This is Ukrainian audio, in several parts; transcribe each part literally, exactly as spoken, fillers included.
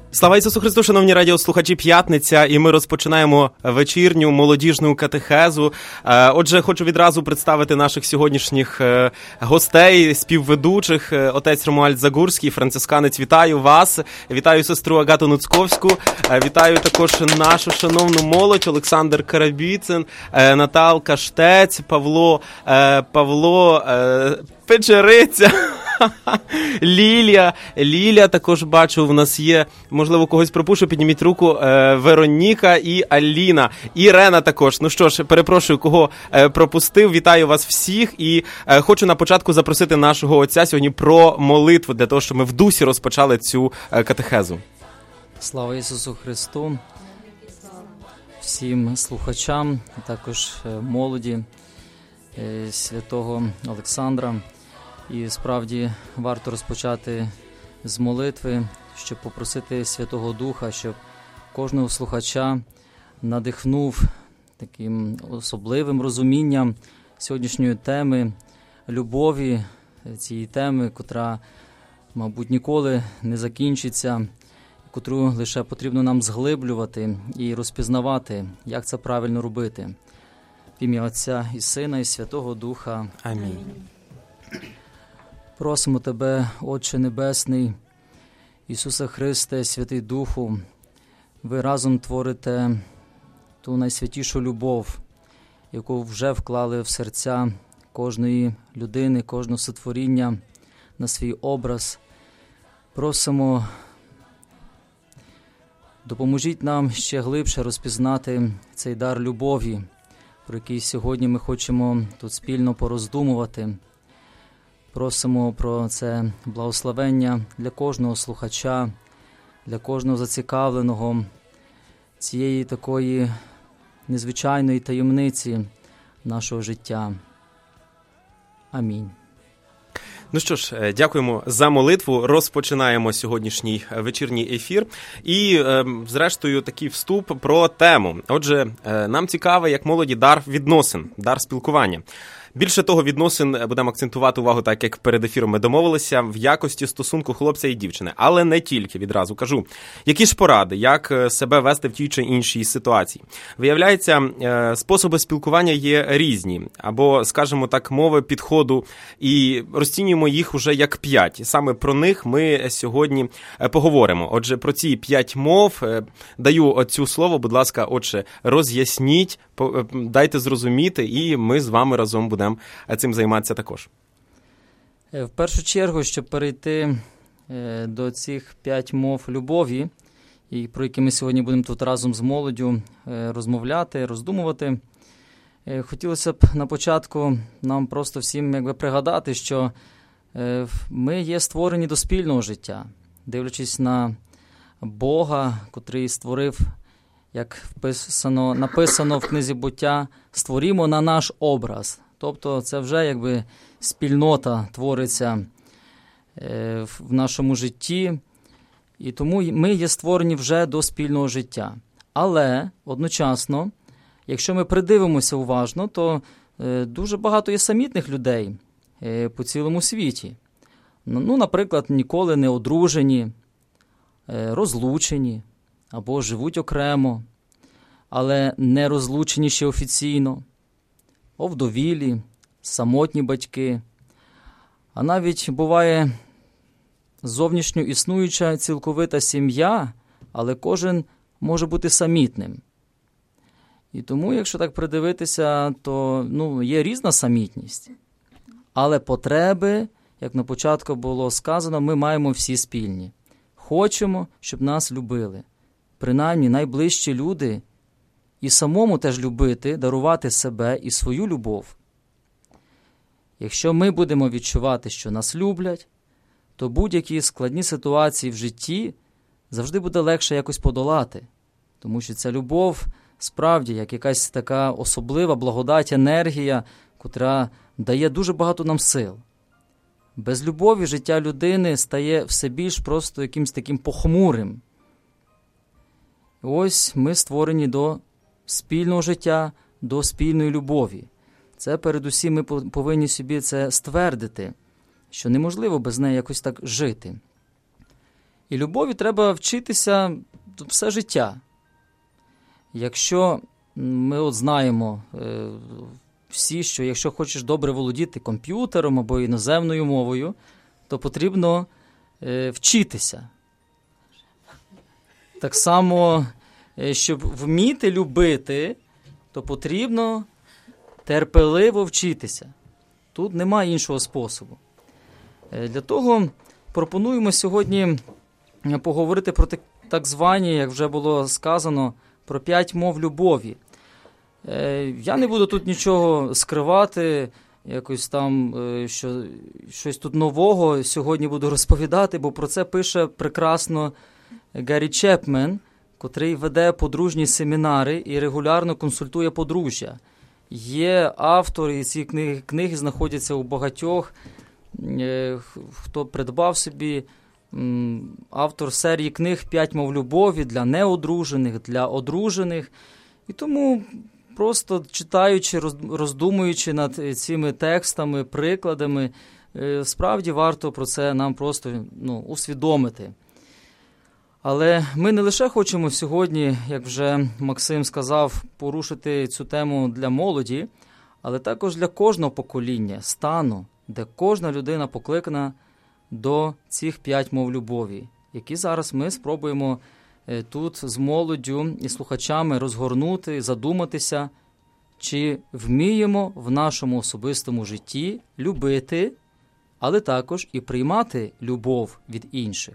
Слава Ісусу Христу, шановні радіослухачі, п'ятниця, і ми розпочинаємо вечірню молодіжну катехезу. Отже, хочу відразу представити наших сьогоднішніх гостей, співведучих. Отець Ромуальд Загурський, францисканець, вітаю вас. Вітаю сестру Агату Нуцьковську. Вітаю також нашу шановну молодь, Олександр Карабіцин, Наталка Штець, Павло, Павло Печериця. Лілія, Лілія також бачу, в нас є, можливо, когось пропущу, підніміть руку, е, Вероніка і Аліна, Ірена також. Ну що ж, перепрошую, кого е, пропустив, вітаю вас всіх і е, хочу на початку запросити нашого отця сьогодні про молитву, для того, щоб ми в дусі розпочали цю е, катехезу. Слава Ісусу Христу, всім слухачам, також е, молоді е, святого Олександра. І справді варто розпочати з молитви, щоб попросити Святого Духа, щоб кожного слухача надихнув таким особливим розумінням сьогоднішньої теми, любові, цієї теми, котра, мабуть, ніколи не закінчиться, котру лише потрібно нам зглиблювати і розпізнавати, як це правильно робити. В ім'я Отця і Сина, і Святого Духа. Амінь. Просимо Тебе, Отче Небесний, Ісусе Христе, Святий Духу, ви разом творите ту найсвятішу любов, яку вже вклали в серця кожної людини, кожного сотворіння на свій образ. Просимо, допоможіть нам ще глибше розпізнати цей дар любові, про який сьогодні ми хочемо тут спільно пороздумувати. Просимо про це благословення для кожного слухача, для кожного зацікавленого цієї такої незвичайної таємниці нашого життя. Амінь. Ну що ж, дякуємо за молитву. Розпочинаємо сьогоднішній вечірній ефір. І, зрештою, такий вступ про тему. Отже, нам цікаво, як молоді, дар відносин, дар спілкування. Більше того, відносин будемо акцентувати увагу, так як перед ефіром ми домовилися, в якості стосунку хлопця і дівчини. Але не тільки, відразу кажу. Які ж поради, як себе вести в тій чи іншій ситуації? Виявляється, способи спілкування є різні. Або, скажімо так, мови підходу. І розцінюємо їх уже як п'ять. Саме про них ми сьогодні поговоримо. Отже, про ці п'ять мов даю оцю слово, будь ласка, отче, роз'ясніть, дайте зрозуміти, і ми з вами разом будемо будемо цим займатися також. В першу чергу, щоб перейти до цих п'ять мов любові, і про які ми сьогодні будемо тут разом з молоддю розмовляти, роздумувати, хотілося б на початку нам просто всім якби пригадати, що ми є створені до спільного життя, дивлячись на Бога, котрий створив, як вписано, написано в книзі «Буття», створімо на наш образ. Тобто це вже якби спільнота твориться е, в нашому житті, і тому ми є створені вже до спільного життя. Але одночасно, якщо ми придивимося уважно, то е, дуже багато є самітних людей е, по цілому світі. Ну, наприклад, ніколи не одружені, е, розлучені, або живуть окремо, але не розлучені ще офіційно, овдовілі, самотні батьки. А навіть буває зовнішньо існуюча цілковита сім'я, але кожен може бути самітним. І тому, якщо так придивитися, то ну, є різна самітність. Але потреби, як на початку було сказано, ми маємо всі спільні. Хочемо, щоб нас любили. Принаймні, найближчі люди, і самому теж любити, дарувати себе і свою любов. Якщо ми будемо відчувати, що нас люблять, то будь-які складні ситуації в житті завжди буде легше якось подолати. Тому що ця любов справді як якась така особлива благодать, енергія, котра дає дуже багато нам сил. Без любові життя людини стає все більш просто якимось таким похмурим. Ось ми створені до спільного життя, до спільної любові. Це передусім ми повинні собі це ствердити, що неможливо без неї якось так жити. І любові треба вчитися все життя. Якщо ми от знаємо е, всі, що якщо хочеш добре володіти комп'ютером або іноземною мовою, то потрібно е, вчитися. Так само, е, щоб вміти любити, то потрібно терпеливо вчитися. Тут немає іншого способу. Е, для того пропонуємо сьогодні поговорити про так, так звані, як вже було сказано, про п'ять мов любові. Е, я не буду тут нічого скривати, якось там е, що, щось тут нового сьогодні буду розповідати, бо про це пише прекрасно Гаррі Чепмен, котрий веде подружні семінари і регулярно консультує подружжя. Є автор, і ці книги, книги знаходяться у багатьох, е, хто придбав собі. Автор серії книг «П'ять мов любові» для неодружених, для одружених. І тому просто читаючи, роздумуючи над цими текстами, прикладами, справді варто про це нам просто ну, усвідомити. Але ми не лише хочемо сьогодні, як вже Максим сказав, порушити цю тему для молоді, але також для кожного покоління, стану, де кожна людина покликана до цих п'ять мов любові, які зараз ми спробуємо тут з молоддю і слухачами розгорнути, задуматися, чи вміємо в нашому особистому житті любити, але також і приймати любов від інших.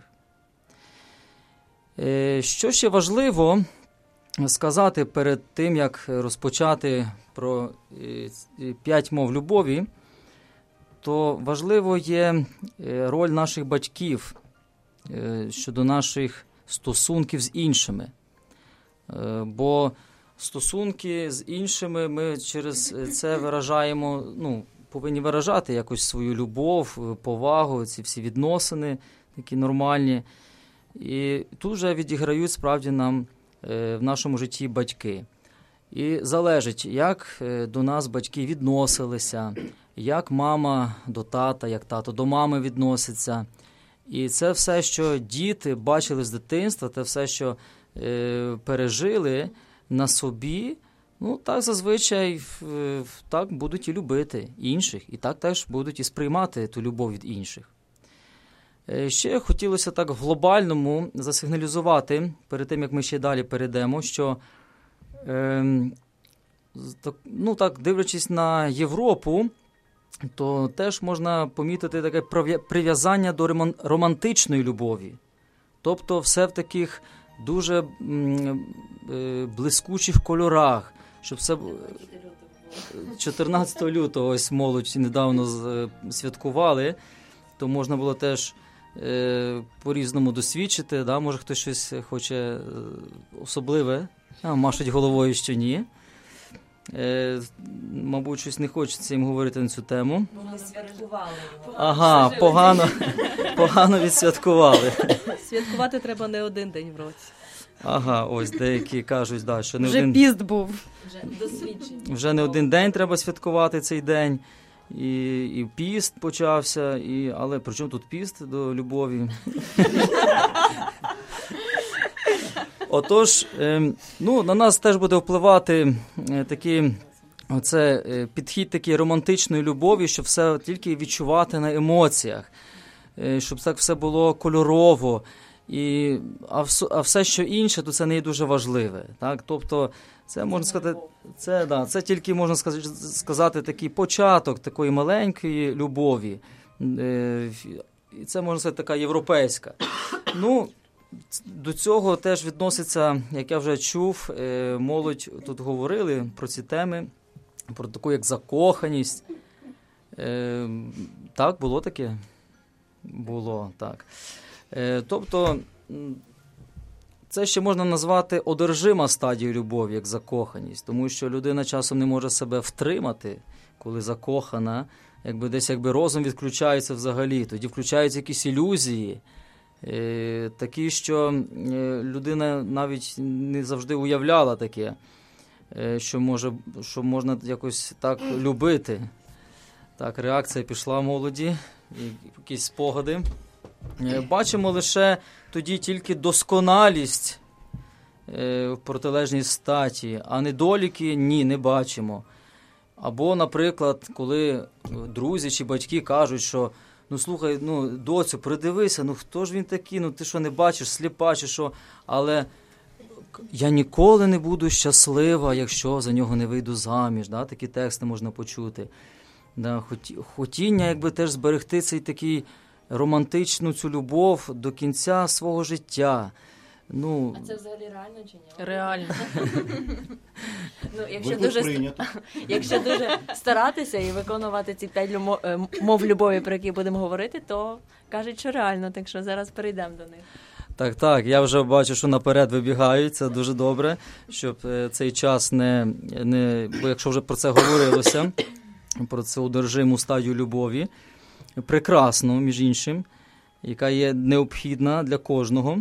Що ще важливо сказати перед тим, як розпочати про п'ять мов любові, то важливо є роль наших батьків щодо наших стосунків з іншими. Бо стосунки з іншими ми через це виражаємо, ну, повинні виражати якось свою любов, повагу, ці всі відносини такі нормальні. І тут вже відіграють справді нам в нашому житті батьки. І залежить, як до нас батьки відносилися, як мама до тата, як тато до мами відноситься. І це все, що діти бачили з дитинства, те все, що е, пережили на собі, ну так зазвичай е, так будуть і любити інших, і так теж будуть і сприймати ту любов від інших. Е, ще хотілося так в глобальному засигналізувати, перед тим, як ми ще далі перейдемо, що е, так, ну так, дивлячись на Європу, то теж можна помітити таке прив'язання до романтичної любові. Тобто все в таких дуже блискучих кольорах, щоб все... чотирнадцятого лютого ось молодь недавно святкували, то можна було теж е, по-різному досвідчити, да? Може хтось щось хоче особливе, а машуть головою, що ні. Е, мабуть, щось не хочеться їм говорити на цю тему. Вони святкували. Ага, погано, погано відсвяткували. Святкувати треба не один день в році. Ага, ось деякі кажуть, да, що не вже один... піст був. Вже досвідчення. Вже не один день треба святкувати цей день. І, і піст почався, і... але при чому тут піст до любові? Отож, е, ну, на нас теж буде впливати е, такий, оце, е, підхід такий романтичної любові, щоб все тільки відчувати на емоціях, е, щоб так все було кольорово, і, а, в, а все, що інше, то це не є дуже важливе. Так? Тобто, це, можна сказати, це, да, це тільки, можна сказати, сказати, такий початок такої маленької любові. Е, і це, можна сказати, така європейська. Ну, до цього теж відноситься, як я вже чув, молодь тут говорили про ці теми, про таку як закоханість. Так, було таке? Було, так. Тобто, це ще можна назвати одержима стадія любові, як закоханість, тому що людина часом не може себе втримати, коли закохана, якби десь якби розум відключається взагалі, тоді включаються якісь ілюзії, такі, що людина навіть не завжди уявляла таке, що, може, що можна якось так любити. Так, реакція пішла молоді, якісь спогади. Бачимо лише тоді тільки досконалість в протилежній статі, а недоліки – ні, не бачимо. Або, наприклад, коли друзі чи батьки кажуть, що ну, слухай, ну, доцю, придивися, ну, хто ж він такий, ну, ти що, не бачиш, сліпа чи що, але я ніколи не буду щаслива, якщо за нього не вийду заміж, да? Такі тексти можна почути. Да? Хотіння, якби теж зберегти цей такий романтичну цю любов до кінця свого життя. Ну, а це взагалі реально чи ні? Реально. Ну, якщо дуже, якщо дуже старатися і виконувати ці п'ять мов любові, про які будемо говорити, то кажуть, що реально, так що зараз перейдемо до них. Так, так, я вже бачу, що наперед вибігають, це дуже добре, щоб цей час не, не, бо якщо вже про це говорилося, про цю одержиму стадію любові, прекрасну, між іншим, яка є необхідна для кожного.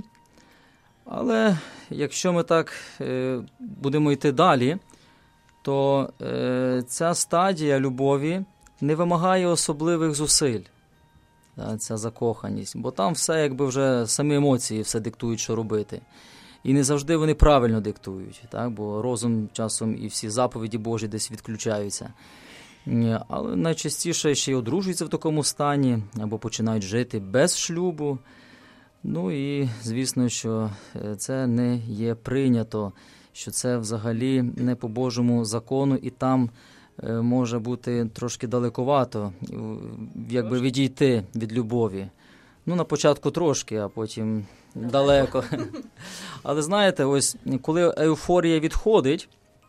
Але якщо ми так е, будемо йти далі, то е, ця стадія любові не вимагає особливих зусиль, да, ця закоханість, бо там все якби вже самі емоції все диктують, що робити. І не завжди вони правильно диктують, так, бо розум часом і всі заповіді Божі десь відключаються. Але найчастіше ще й одружуються в такому стані, або починають жити без шлюбу. Ну і, звісно, що це не є прийнято, що це взагалі не по Божому закону, і там може бути трошки далековато, якби відійти від любові. Ну, на початку трошки, а потім далеко. Але знаєте, ось коли еуфорія відходить,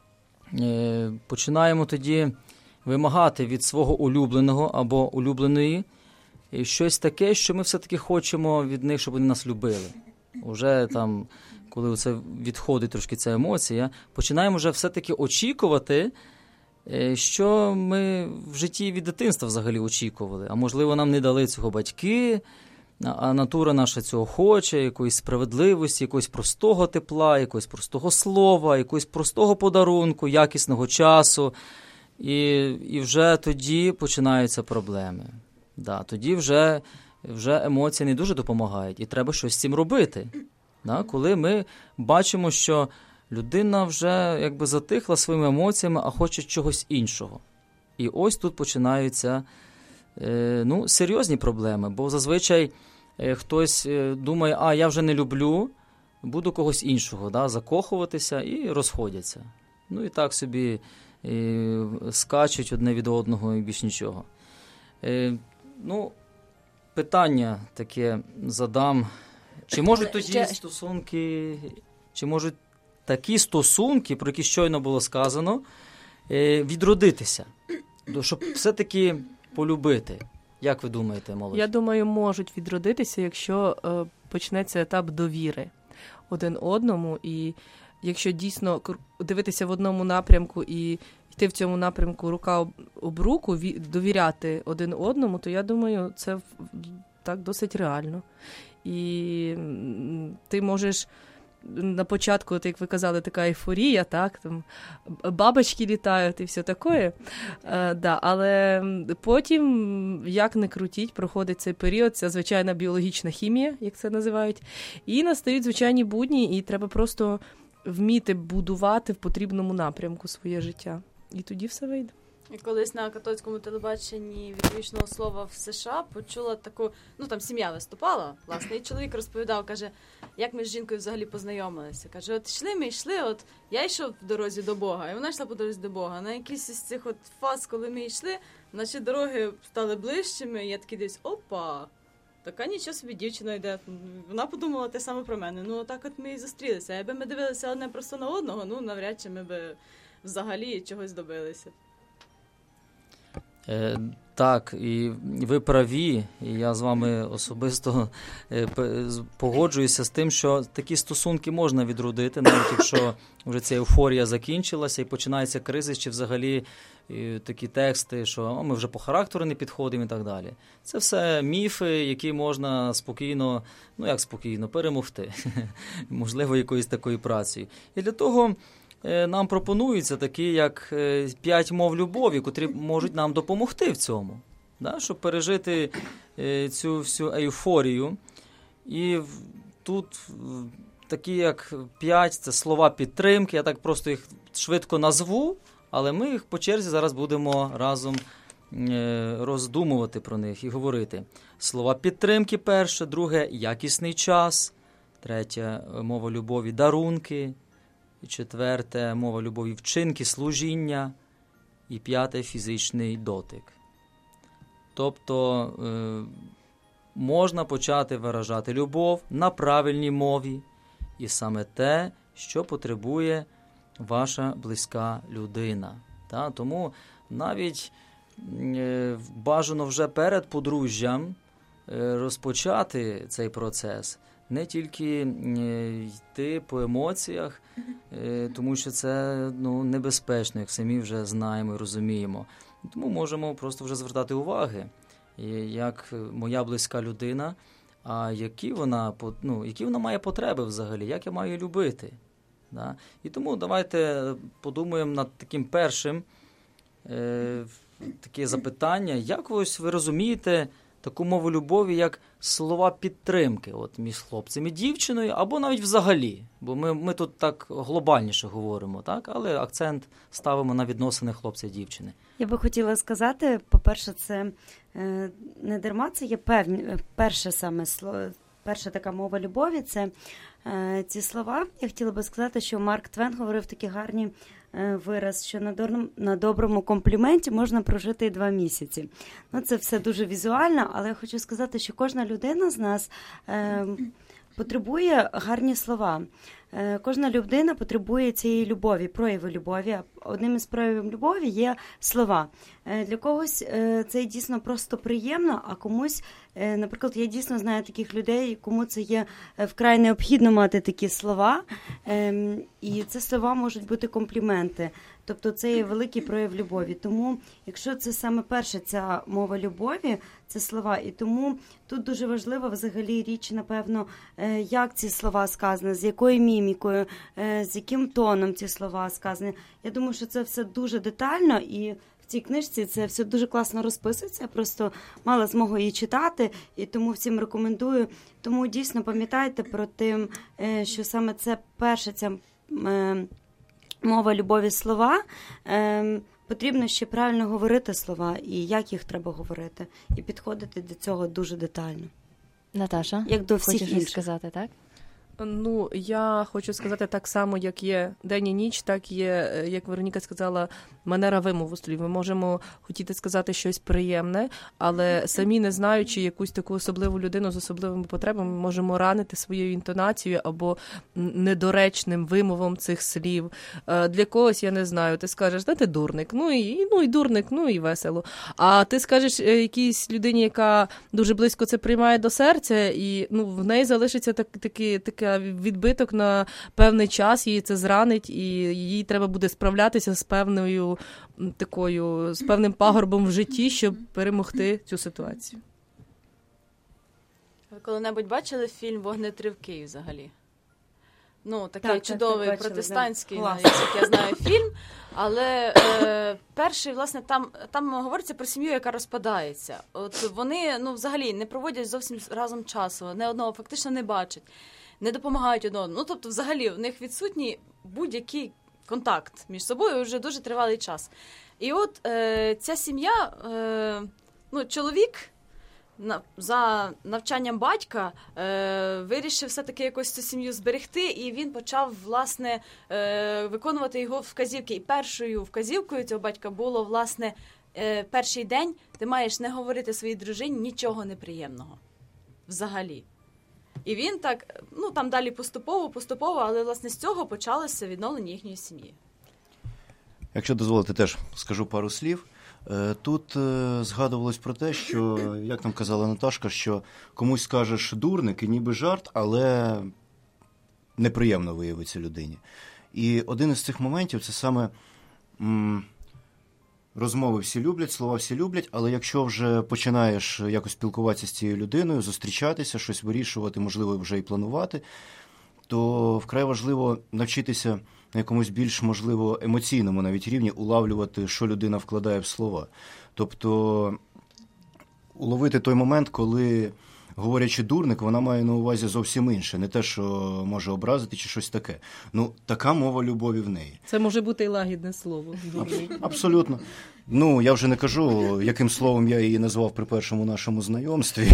починаємо тоді вимагати від свого улюбленого або улюбленої щось таке, що ми все-таки хочемо від них, щоб вони нас любили. Уже там, коли це відходить трошки ця емоція, починаємо вже все-таки очікувати, що ми в житті від дитинства взагалі очікували. А можливо, нам не дали цього батьки, а натура наша цього хоче, якоїсь справедливості, якогось простого тепла, якогось простого слова, якогось простого подарунку, якісного часу. І, і вже тоді починаються проблеми. Да, тоді вже, вже емоції не дуже допомагають, і треба щось з цим робити. Да, коли ми бачимо, що людина вже якби затихла своїми емоціями, а хоче чогось іншого. І ось тут починаються е, ну, серйозні проблеми, бо зазвичай е, хтось думає, а я вже не люблю, буду когось іншого, да, закохуватися і розходяться. Ну і так собі е, скачуть одне від одного і більш нічого. Е, Ну, питання таке задам. Чи можуть тоді Ще... стосунки, чи можуть такі стосунки, про які щойно було сказано, відродитися? Щоб все-таки полюбити. Як ви думаєте, молодь? Я думаю, можуть відродитися, якщо е, почнеться етап довіри один одному. І якщо дійсно дивитися в одному напрямку і йти в цьому напрямку рука об руку, довіряти один одному, то я думаю, це так досить реально. І ти можеш на початку, от як ви казали, така ейфорія, так, там бабочки літають і все таке, е, да, але потім, як не крутіть, проходить цей період, ця звичайна біологічна хімія, як це називають, і настають звичайні будні, і треба просто вміти будувати в потрібному напрямку своє життя. І тоді все вийде. І колись на католицькому телебаченні від вічного слова в США почула таку, ну там сім'я виступала, власне, і чоловік розповідав, каже, як ми з жінкою взагалі познайомилися. Каже, от йшли ми, йшли, от я йшов в дорозі до Бога, і вона йшла по дорозі до Бога. На якийсь із цих от фаз, коли ми йшли, наші дороги стали ближчими, і я такий десь, опа, така нічого собі дівчина йде. Вона подумала те саме про мене. Ну, отак от ми і зустрілися. А якби ми дивилися одне просто на одного, ну, навряд чи ми би взагалі чогось добилися. Е, так, і ви праві, і я з вами особисто е, погоджуюся з тим, що такі стосунки можна відродити, навіть якщо вже ця еуфорія закінчилася і починається кризис, чи взагалі і такі тексти, що о, ми вже по характеру не підходимо і так далі. Це все міфи, які можна спокійно, ну як спокійно, перемогти, можливо, якоюсь такою працею. І для того нам пропонуються такі, як п'ять мов любові, котрі можуть нам допомогти в цьому, да? Щоб пережити цю всю ейфорію і тут такі як п'ять, це слова підтримки, я так просто їх швидко назву, але ми їх по черзі зараз будемо разом роздумувати про них і говорити. Слова підтримки перше, друге – якісний час, третє – мова любові – дарунки, і четверте – мова любові – вчинки, служіння, і п'яте – фізичний дотик. Тобто е, можна почати виражати любов на правильній мові, і саме те, що потребує ваша близька людина. Та? Тому навіть е, бажано вже перед подружжям е, розпочати цей процес. Не тільки е, йти по емоціях, е, тому що це ну, небезпечно, як самі вже знаємо і розуміємо. Тому можемо просто вже звертати уваги, як моя близька людина, а які вона, ну, які вона має потреби взагалі, як я маю її любити. Да? І тому давайте подумаємо над таким першим е, таке запитання, як ось ви розумієте таку мову любові, як слова підтримки от, між хлопцем і дівчиною, або навіть взагалі, бо ми, ми тут так глобальніше говоримо, так? Але акцент ставимо на відносини хлопця і дівчини. Я би хотіла сказати, по-перше, це е, не дарма, це є певні, перше саме слово, перша така мова любові, це е, ці слова. Я хотіла би сказати, що Марк Твен говорив такі гарні е, вираз, що на, дор, на доброму компліменті можна прожити і два місяці. Ну, це все дуже візуально, але я хочу сказати, що кожна людина з нас е, потребує гарні слова. Кожна людина потребує цієї любові, прояви любові. Одним із проявів любові є слова. Для когось це дійсно просто приємно, а комусь, наприклад, я дійсно знаю таких людей, кому це є вкрай необхідно мати такі слова. І ці слова можуть бути компліменти. Тобто це є великий прояв любові. Тому, якщо це саме перша ця мова любові, це слова. І тому тут дуже важлива взагалі річ, напевно, як ці слова сказані, з якою мімікою, з яким тоном ці слова сказані. Я думаю, що це все дуже детально, і в цій книжці це все дуже класно розписується. Я просто мала змогу її читати, і тому всім рекомендую. Тому дійсно пам'ятайте про те, що саме це перша ця мова любові слова. Потрібно ще правильно говорити слова і як їх треба говорити. І підходити до цього дуже детально. Наташа, як до всіх хочеш інших сказати, так? Ну, я хочу сказати так само, як є день і ніч, так є, як Вероніка сказала, манера вимову слів. Ми можемо хотіти сказати щось приємне, але самі не знаючи якусь таку особливу людину з особливими потребами, ми можемо ранити своєю інтонацією або недоречним вимовом цих слів. Для когось, я не знаю, ти скажеш, да ти дурник, ну і, ну і дурник, ну і весело. А ти скажеш якійсь людині, яка дуже близько це приймає до серця, і ну, в неї залишиться так, таки, таке відбиток на певний час, її це зранить, і їй треба буде справлятися з певною такою, з певним пагорбом в житті, щоб перемогти цю ситуацію. Ви коли-небудь бачили фільм «Вогнетривкий» взагалі? Ну, такий так, чудовий так, так, протестантський, да. як я знаю, фільм. Але е, перший, власне, там, там говориться про сім'ю, яка розпадається. От вони, ну, взагалі, не проводять зовсім разом часу, не одного фактично не бачать, не допомагають одному. Ну, тобто, взагалі, в них відсутній будь-який контакт між собою вже дуже тривалий час. І от е, ця сім'я, е, ну, чоловік на, за навчанням батька е, вирішив все-таки якось цю сім'ю зберегти, і він почав, власне, е, виконувати його вказівки. І першою вказівкою цього батька було, власне, е, перший день ти маєш не говорити своїй дружині нічого неприємного. Взагалі. І він так, ну, там далі поступово, поступово, але, власне, з цього почалося відновлення їхньої сім'ї. Якщо дозволите, теж скажу пару слів. Тут згадувалось про те, що, як нам казала Наташка, що комусь скажеш дурник і ніби жарт, але неприємно виявиться людині. І один із цих моментів – це саме м, розмови всі люблять, слова всі люблять, але якщо вже починаєш якось спілкуватися з цією людиною, зустрічатися, щось вирішувати, можливо, вже і планувати, то вкрай важливо навчитися на якомусь більш, можливо, емоційному навіть рівні улавлювати, що людина вкладає в слова. Тобто уловити той момент, коли говорячи дурник, вона має на увазі зовсім інше, не те, що може образити чи щось таке. Ну, така мова любові в неї. Це може бути і лагідне слово. Абсолютно. Ну, я вже не кажу, яким словом я її назвав при першому нашому знайомстві.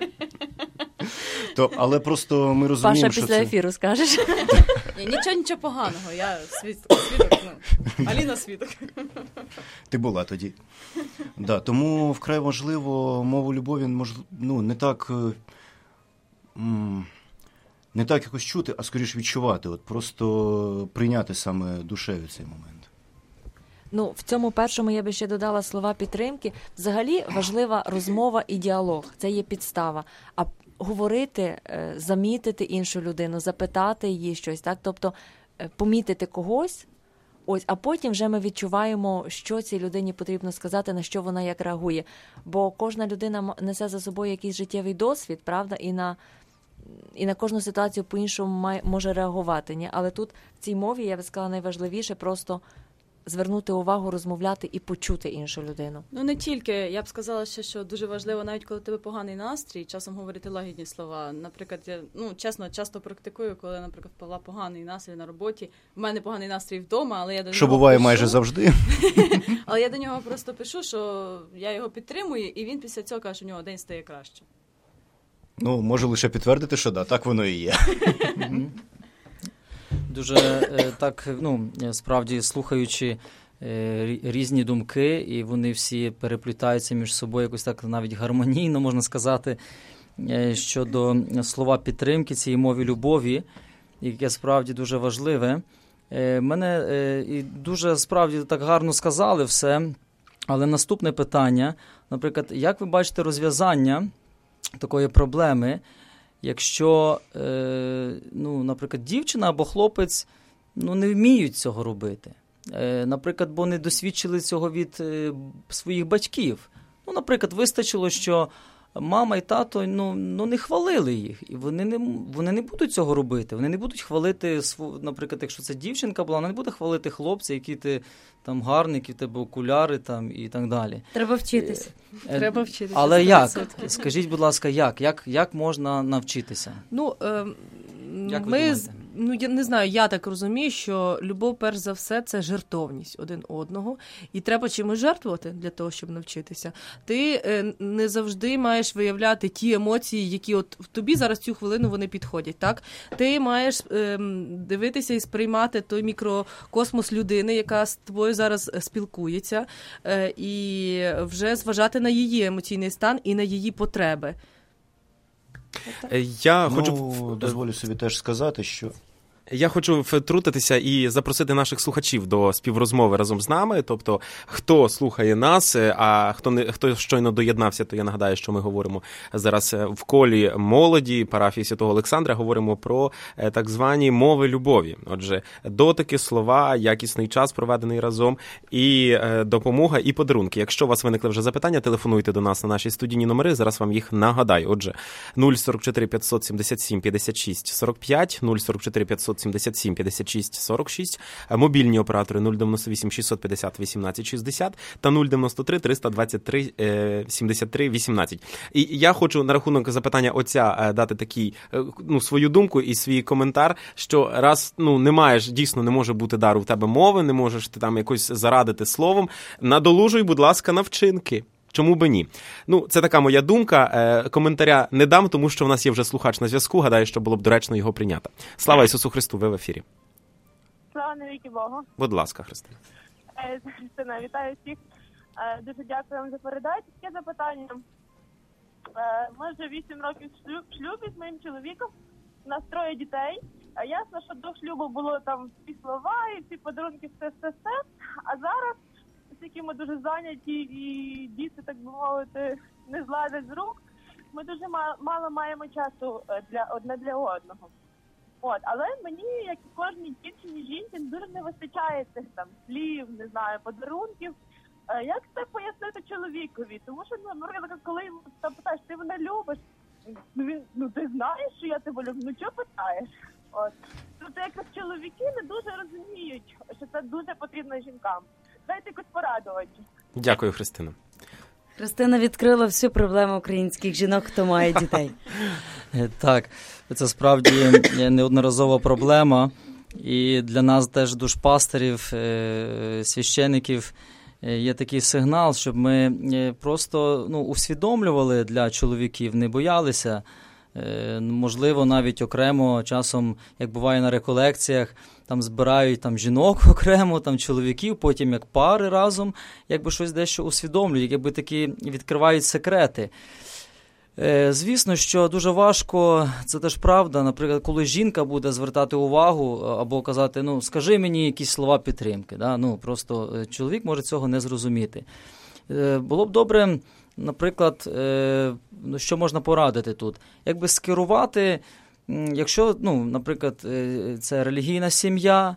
То, але просто ми розуміємо, Паша що після це... ефіру скажеш. Ні, нічого, нічого поганого, я свідок, свідок, ну, Аліна свідок. Ти була тоді. Да, тому вкрай важливо мову любові, мож, ну, не так, м, не так якось чути, а скоріше відчувати, от просто прийняти саме душею цей момент. Ну, в цьому першому я би ще додала слова підтримки. Взагалі важлива розмова і діалог. Це є підстава. А говорити, замітити іншу людину, запитати її щось, так? Тобто помітити когось, ось, а потім вже ми відчуваємо, що цій людині потрібно сказати, на що вона як реагує. Бо кожна людина несе за собою якийсь життєвий досвід, правда, і на, і на кожну ситуацію по-іншому має, може реагувати. Ні? Але тут в цій мові, я би сказала, найважливіше просто звернути увагу, розмовляти і почути іншу людину. Ну, не тільки. Я б сказала ще, що дуже важливо, навіть коли у тебе поганий настрій, часом говорити лагідні слова. Наприклад, я, ну, чесно, часто практикую, коли, наприклад, Павла поганий настрій на роботі. У мене поганий настрій вдома, але я до Що нього буває пишу. майже завжди. Але я до нього просто пишу, що я його підтримую, і він після цього каже, що у нього день стає краще. Ну, можу лише підтвердити, що да, так воно і є. Дуже так, ну, справді, слухаючи різні думки, і вони всі переплітаються між собою якось так навіть гармонійно, можна сказати, щодо слова підтримки, цієї мови любові, яке справді дуже важливе. Мене і дуже справді так гарно сказали все, але наступне питання, наприклад, як ви бачите розв'язання такої проблеми, якщо, е, ну, наприклад, дівчина або хлопець, ну, не вміють цього робити. Е, наприклад, бо не досвідчили цього від е, своїх батьків. Ну, наприклад, вистачило, що мама і тато, ну, ну не хвалили їх, і вони не, вони не будуть цього робити. Вони не будуть хвалити, наприклад, якщо це дівчинка була, вона не буде хвалити хлопця, який ти там гарний, які в тебе окуляри там і так далі. Треба вчитися. Е, Треба вчитися. Але як? Скажіть, будь ласка, як? Як, як можна навчитися? Ну, е, Як ви ми, думаєте? ну, я не знаю, я так розумію, що любов, перш за все, це жертовність один одного. І треба чимось жертвувати для того, щоб навчитися. Ти е, не завжди маєш виявляти ті емоції, які от в тобі зараз цю хвилину вони підходять. Так? Ти маєш е, дивитися і сприймати той мікрокосмос людини, яка з тобою зараз спілкується, е, і вже зважати на її емоційний стан і на її потреби. Я Ну, хочу дозволю собі теж сказати, що Я хочу втрутитися і запросити наших слухачів до співрозмови разом з нами. Тобто, хто слухає нас, а хто не хто щойно доєднався, то я нагадаю, що ми говоримо зараз в колі молоді парафії Святого Олександра, говоримо про так звані мови любові. Отже, дотики, слова, якісний час, проведений разом, і допомога, і подарунки. Якщо у вас виникли вже запитання, телефонуйте до нас на наші студійні номери, зараз вам їх нагадаю. Отже, нуль сорок чотири п'ятсот сімдесят сім п'ятдесят шість сорок п'ять, нуль сорок чотири п'ятсот сімдесят сім п'ятдесят шість сорок шість, мобільні оператори нуль дев'яносто вісім шістсот п'ятдесят вісімнадцять шістдесят та нуль дев'яносто три триста двадцять три сімдесят три вісімнадцять. І я хочу на рахунок запитання отця дати такий, ну, свою думку і свій коментар, що раз, ну, не маєш, дійсно не може бути дару в тебе мови, не можеш ти там якось зарадити словом, надолужуй, будь ласка, на вчинки. Чому би ні? Ну, це така моя думка. Е, коментаря не дам, тому що в нас є вже слухач на зв'язку. Гадаю, що було б доречно його прийняти. Слава Ісусу Христу, ви в ефірі. Слава навіки Богу. Будь ласка, Христина. Е, Христина, вітаю всіх. Е, дуже дякую вам за передачу. Таке запитання. Е, ми вже вісім років в шлюб, шлюбі з моїм чоловіком. У нас троє дітей. Е, ясно, що до шлюбу було там всі слова і всі подарунки, все-все-все. А зараз оскільки ми дуже зайняті і діти, так би мовити, не зладять з рук, ми дуже мало маємо часу для одне для одного. От, але мені, як і кожній дівчині, жінці, дуже не вистачає цих там слів, не знаю, подарунків. Як це пояснити чоловікові? Тому що, ну, наприклад, коли йому там питаєш, ти мене любиш, ну, він, ну ти знаєш, що я тебе люблю, ну чого питаєш? От. Тобто якраз чоловіки не дуже розуміють, що це дуже потрібно жінкам. Дайте якусь пораду. Дякую, Христина. Христина відкрила всю проблему українських жінок, хто має дітей. Так, це справді неодноразова проблема. І для нас теж душпастерів, священиків є такий сигнал, щоб ми просто ну, усвідомлювали для чоловіків, не боялися. Можливо, навіть окремо часом, як буває на реколекціях, там збирають там, жінок окремо, там, чоловіків, потім як пари разом, якби щось дещо усвідомлюють, якби такі відкривають секрети. Звісно, що дуже важко, це теж правда, наприклад, коли жінка буде звертати увагу або казати, ну, скажи мені якісь слова підтримки, да? Ну, просто чоловік може цього не зрозуміти. Було б добре, наприклад, що можна порадити тут? Якби скерувати, якщо, ну, наприклад, це релігійна сім'я,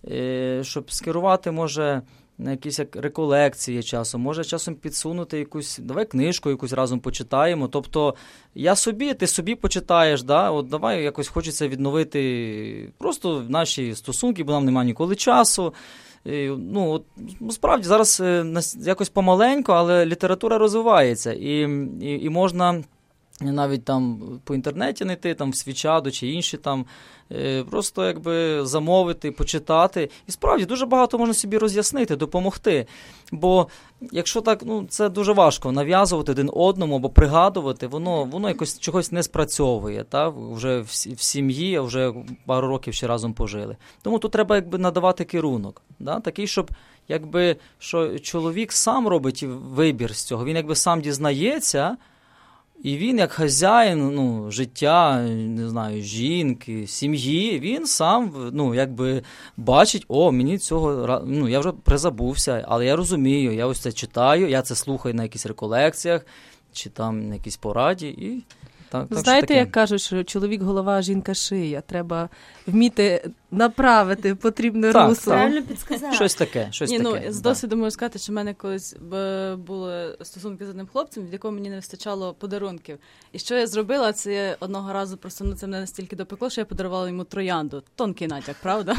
щоб скерувати, може, на якісь як реколекції часом, може часом підсунути якусь, давай книжку якусь разом почитаємо, тобто я собі, ти собі почитаєш, да? От давай якось хочеться відновити просто наші стосунки, бо нам немає ніколи часу. І, ну, от, справді, зараз якось помаленько, але література розвивається, і, і, і можна навіть там по інтернеті знайти, там в Свічаду чи інші там, просто якби замовити, почитати. І справді дуже багато можна собі роз'яснити, допомогти. Бо якщо так, ну це дуже важко нав'язувати один одному або пригадувати, воно, воно якось чогось не спрацьовує, та? Вже в, в сім'ї, вже пару років ще разом пожили. Тому тут треба якби надавати керунок, да? Такий, щоб якби, що чоловік сам робить вибір з цього, він якби сам дізнається. І він, як хазяїн, ну, життя, не знаю, жінки, сім'ї, він сам, ну, якби бачить, о, мені цього, ну, я вже призабувся, але я розумію, я ось це читаю, я це слухаю на якихось реколекціях, чи там на якійсь пораді, і так, так знаєте, як кажуть, що чоловік голова, а жінка шия. Треба вміти направити потрібне так, русло. Правильно підсказати. Щось таке, щось Ні, таке. Ну, з да. досвіду можу сказати, що в мене колись були стосунки з одним хлопцем, від якого мені не вистачало подарунків. І що я зробила, це я одного разу просто, ну, це мене настільки допекло, що я подарувала йому троянду. Тонкий натяк, правда?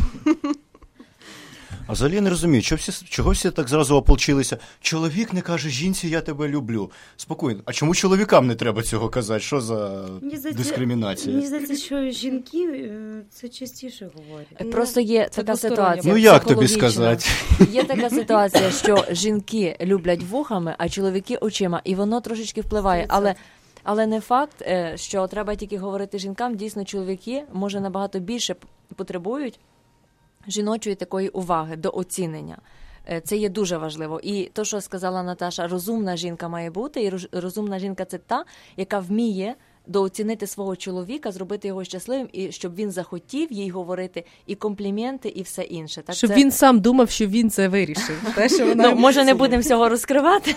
А взагалі я не розумію, чого всі, чого всі так зразу ополчилися? Чоловік не каже жінці, я тебе люблю. Спокійно. А чому чоловікам не треба цього казати? Що за здається, дискримінація? Мені здається, що жінки це частіше говорять. Просто є Це така ситуація. Ну як тобі психологічна. сказати? Є така ситуація, що жінки люблять вухами, а чоловіки очима, і воно трошечки впливає. Але Але не факт, що треба тільки говорити жінкам. Дійсно, чоловіки, може, набагато більше потребують жіночої такої уваги, до оцінення. Це є дуже важливо. І то, що сказала Наташа, розумна жінка має бути, і розумна жінка – це та, яка вміє дооцінити свого чоловіка, зробити його щасливим, і щоб він захотів їй говорити і компліменти, і все інше. Так, щоб це... він сам думав, що він це вирішив. Те, що вона... ну, може, не будемо всього розкривати,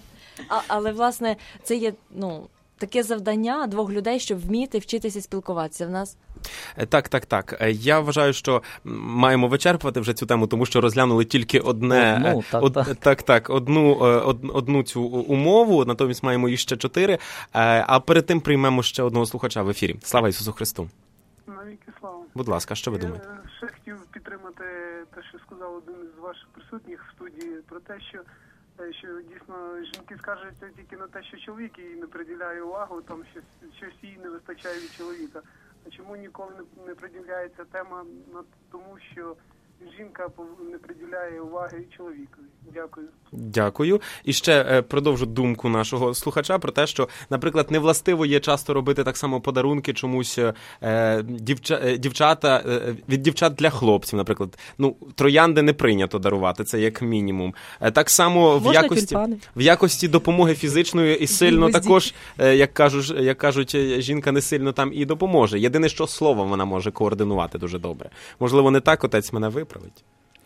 а, але, власне, це є, ну, таке завдання двох людей, щоб вміти вчитися спілкуватися в нас. Так, так, так. Я вважаю, що маємо вичерпувати вже цю тему, тому що розглянули тільки одне, одну, так, од, так. так, так, одну, од, одну цю умову, натомість маємо їх ще чотири, а перед тим приймемо ще одного слухача в ефірі. Слава Ісусу Христу! Навіки слава! Будь ласка, що ви думаєте? Я ще хотів підтримати те, що сказав один із ваших присутніх в студії, про те, що що дійсно жінки скаржаться тільки на те, що чоловік їй не приділяє увагу, там щось, щось їй не вистачає від чоловіка. А чому ніколи не, не приділяється тема на тому, що жінка не приділяє уваги чоловікові? Дякую. Дякую. І ще продовжу думку нашого слухача про те, що, наприклад, невластиво є часто робити так само подарунки чомусь е, дівча, дівчата, е, від дівчат для хлопців, наприклад. Ну, троянди не прийнято дарувати, це як мінімум. Е, так само в якості, в якості допомоги фізичної і сильно також, е, як кажуть, як кажуть, жінка не сильно там і допоможе. Єдине, що словом вона може координувати дуже добре. Можливо, не так, отець мене виправить.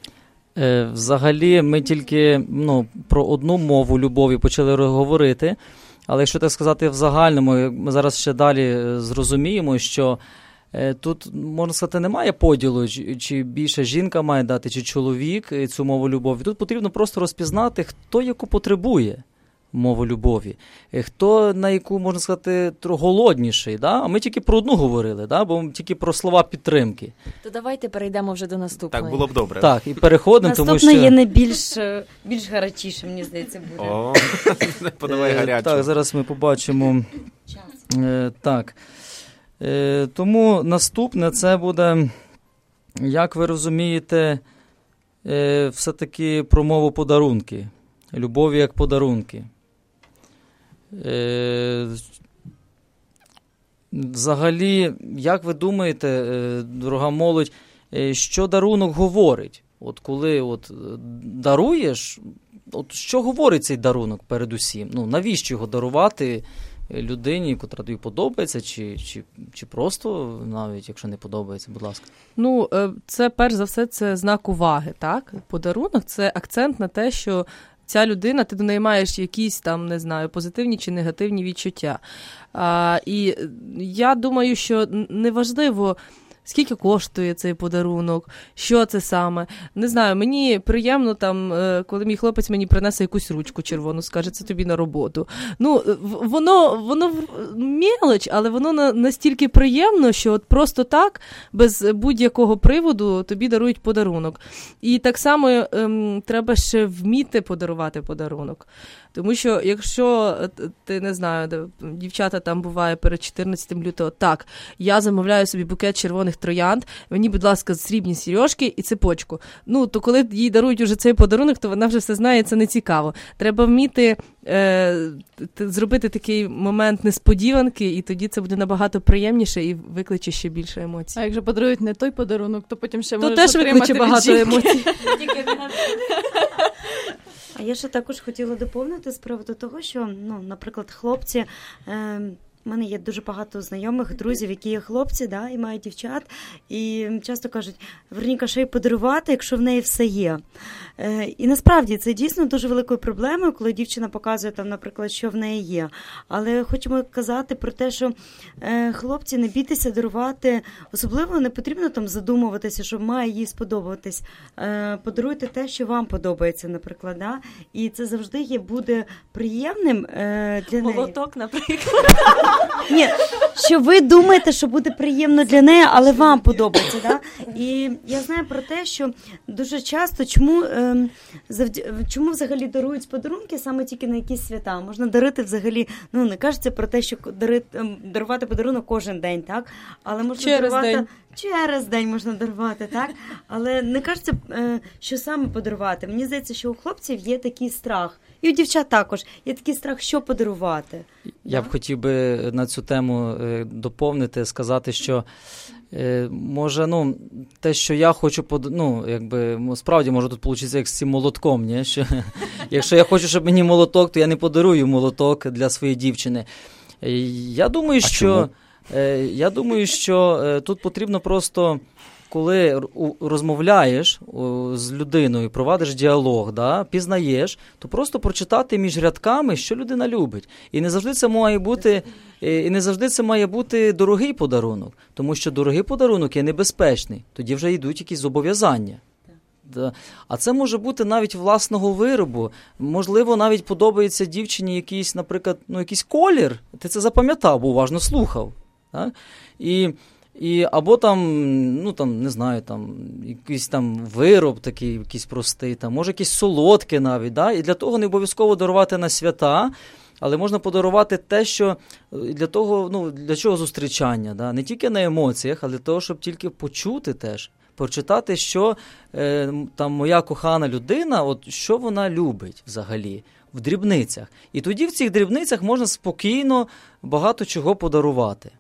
Взагалі, ми тільки ну, про одну мову любові почали говорити, але якщо так сказати в загальному, ми зараз ще далі зрозуміємо, що тут, можна сказати, немає поділу, чи більше жінка має дати, чи чоловік цю мову любові. Тут потрібно просто розпізнати, хто яку потребує. мову любові. Хто на яку, можна сказати, голодніший, да? А ми тільки про одну говорили, да? Бо тільки про слова підтримки. То давайте перейдемо вже до наступної. Так було б добре. Так, і переходимо, тому що... Наступне є найбільш більш гарячіше, мені здається, буде. О, подавай гарячу. Так, зараз ми побачимо. Е, так. Е, тому наступне це буде, як ви розумієте, е, все-таки про мову подарунки. Любові як подарунки. Е, взагалі, як ви думаєте, е, дорога молодь, е, що дарунок говорить? От коли от даруєш, от що говорить цей дарунок передусім? Ну, навіщо його дарувати людині, котра тобі подобається, чи, чи, чи просто навіть, якщо не подобається, будь ласка? Ну, це перш за все, це знак уваги, так? Подарунок – це акцент на те, що ця людина, ти до неї маєш якісь там, не знаю, позитивні чи негативні відчуття. А, і я думаю, що неважливо, скільки коштує цей подарунок, що це саме. Не знаю, мені приємно, там, коли мій хлопець мені принесе якусь ручку червону, скаже, це тобі на роботу. Ну, воно, воно мелоч, але воно настільки приємно, що от просто так, без будь-якого приводу, тобі дарують подарунок. І так само ем, треба ще вміти подарувати подарунок. Тому що, якщо, ти не знаю, дівчата там буває перед чотирнадцятого лютого, так, я замовляю собі букет червоних троянд, мені, будь ласка, срібні сережки і цепочку. Ну, то коли їй дарують уже цей подарунок, то вона вже все знає, це не цікаво. Треба вміти е, зробити такий момент несподіванки, і тоді це буде набагато приємніше і викличе ще більше емоцій. А якщо подарують не той подарунок, то потім ще то можеш теж отримати викличе багато емоцій. А я ще також хотіла доповнити з приводу того, що, ну, наприклад, хлопці, е, в мене є дуже багато знайомих, друзів, які є хлопці, да, і мають дівчат, і часто кажуть, Вероніка, що їй подарувати, якщо в неї все є. Е, і насправді це дійсно дуже великою проблемою, коли дівчина показує, там, наприклад, що в неї є. Але хочемо казати про те, що е, хлопці, не бійтеся дарувати, особливо не потрібно там задумуватися, що має їй сподобатись. Е, подаруйте те, що вам подобається, наприклад, да? І це завжди є, буде приємним е, для неї. Молоток, наприклад. Ні, що ви думаєте, що буде приємно для неї, але вам подобається, да? І я знаю про те, що дуже часто, чому, е, завдя... чому взагалі дарують подарунки саме тільки на якісь свята? Можна дарити взагалі, ну, не кажеться про те, що дарити, дарувати подарунок кожен день, так? Але можна через дарувати... день. Через день можна дарувати, так? Але не кажеться, що саме подарувати. Мені здається, що у хлопців є такий страх. І у дівчат також є такий страх, що подарувати. Я да? б хотів би на цю тему доповнити, сказати, що може, ну, те, що я хочу, под... ну, якби, справді, може тут вийти як з цим молотком, ні? Що, якщо я хочу, щоб мені молоток, то я не подарую молоток для своєї дівчини. Я думаю, а що... чому? Я думаю, що тут потрібно просто, коли розмовляєш з людиною, провадиш діалог, да, пізнаєш, то просто прочитати між рядками, що людина любить. І не завжди це має бути, і не завжди це має бути дорогий подарунок, тому що дорогий подарунок є небезпечний. Тоді вже йдуть якісь зобов'язання. Да. А це може бути навіть власного виробу. Можливо, навіть подобається дівчині якийсь, наприклад, ну, якийсь колір. Ти це запам'ятав, бо уважно слухав. Так? І, і, або там, ну там, не знаю, там, якийсь там вироб такий, якийсь простий, там, може якісь солодке навіть. Да? І для того не обов'язково дарувати на свята, але можна подарувати те, що для того, ну, для чого зустрічання. Да? Не тільки на емоціях, але для того, щоб тільки почути теж. Прочитати, що е, там моя кохана людина, от що вона любить взагалі в дрібницях. І тоді в цих дрібницях можна спокійно багато чого подарувати.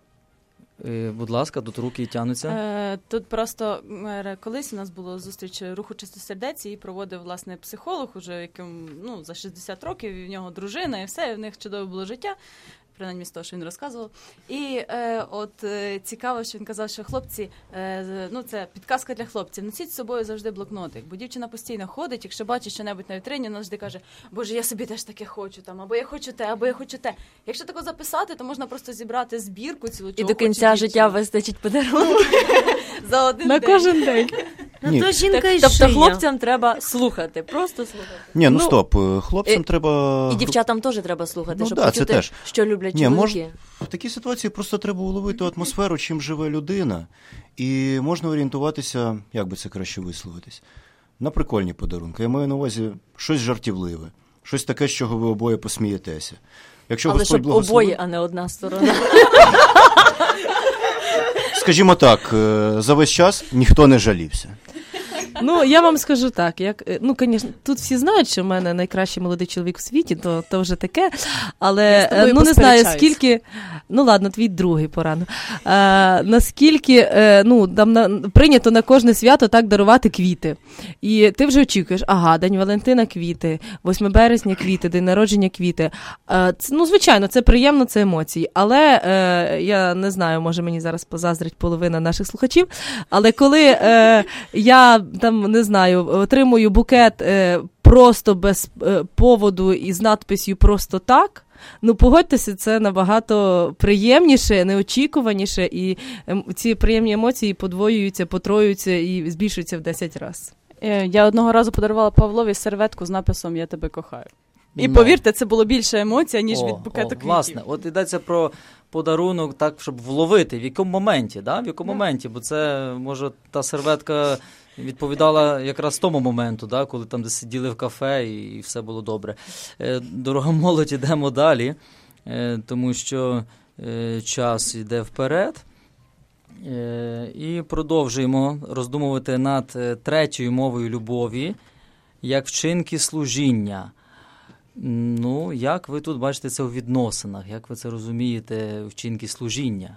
Е, будь ласка, тут руки тягнуться. Е, тут просто е, колись у нас було зустріч руху чистосердець, її проводив, власне, психолог, уже яким, ну, за шістдесят років, і в нього дружина, і все, і в них чудове було життя. Принаймні з того, що він розказував. І е, от е, цікаво, що він казав, що хлопці, е, ну це підказка для хлопців, носіть з собою завжди блокнотик, бо дівчина постійно ходить, якщо бачить що-небудь на вітрині, вона завжди каже, боже, я собі теж таке хочу, там, або я хочу те, або я хочу те. Якщо тако записати, то можна просто зібрати збірку цілу, і до кінця життя вистачить подарунок. За один на день. кожен день. Ну, то жінка і Тобто шия. хлопцям треба слухати, просто слухати. Ні, ну, Ну, стоп, хлопцям і- треба... І дівчатам теж треба слухати, Ну щоб да, це почути, теж. що люблять Ні, чоловіки. мож... В такій ситуації просто треба уловити атмосферу, чим живе людина, і можна орієнтуватися, як би це краще висловитись, на прикольні подарунки. Я маю на увазі щось жартівливе, щось таке, з чого ви обоє посмієтеся. Якщо Але Господь щоб благословить... обоє, а не одна сторона. Скажімо так, е, за весь час ніхто не жалівся. Ну, я вам скажу так, як, е, ну, звісно, тут всі знають, що в мене найкращий молодий чоловік в світі, то, то вже таке, Я але, з тобою е, ну, не знаю, посперечаюсь. скільки, ну, ладно, твій другий порано, е, наскільки, е, ну, там на, прийнято на кожне свято так дарувати квіти, і ти вже очікуєш, ага, День Валентина квіти, восьмого березня квіти, день народження квіти, е, це, ну, звичайно, це приємно, це емоції, але, е, я не знаю, може мені зараз позаздрить половина наших слухачів, але коли е, я там, не знаю, отримую букет е, просто без е, поводу і з надписью «просто так», ну, погодьтеся, це набагато приємніше, неочікуваніше, і ем, ці приємні емоції подвоюються, потроюються і збільшуються в десять разів. Е, Я одного разу подарувала Павлові серветку з написом «Я тебе кохаю». І Ну. повірте, це було більше емоцій, ніж О, від букету о, квітів. Власне, от йдеться про подарунок так, щоб вловити, в якому моменті, да? в якому моменті, бо це, може, та серветка відповідала якраз тому моменту, да? коли там десь сиділи в кафе і, і все було добре. Е, дорога молодь, ідемо далі, е, тому що е, час йде вперед. Е, і продовжуємо роздумувати над е, третьою мовою любові, як вчинки служіння. Ну, як ви тут бачите це у відносинах? Як ви це розумієте, вчинки служіння?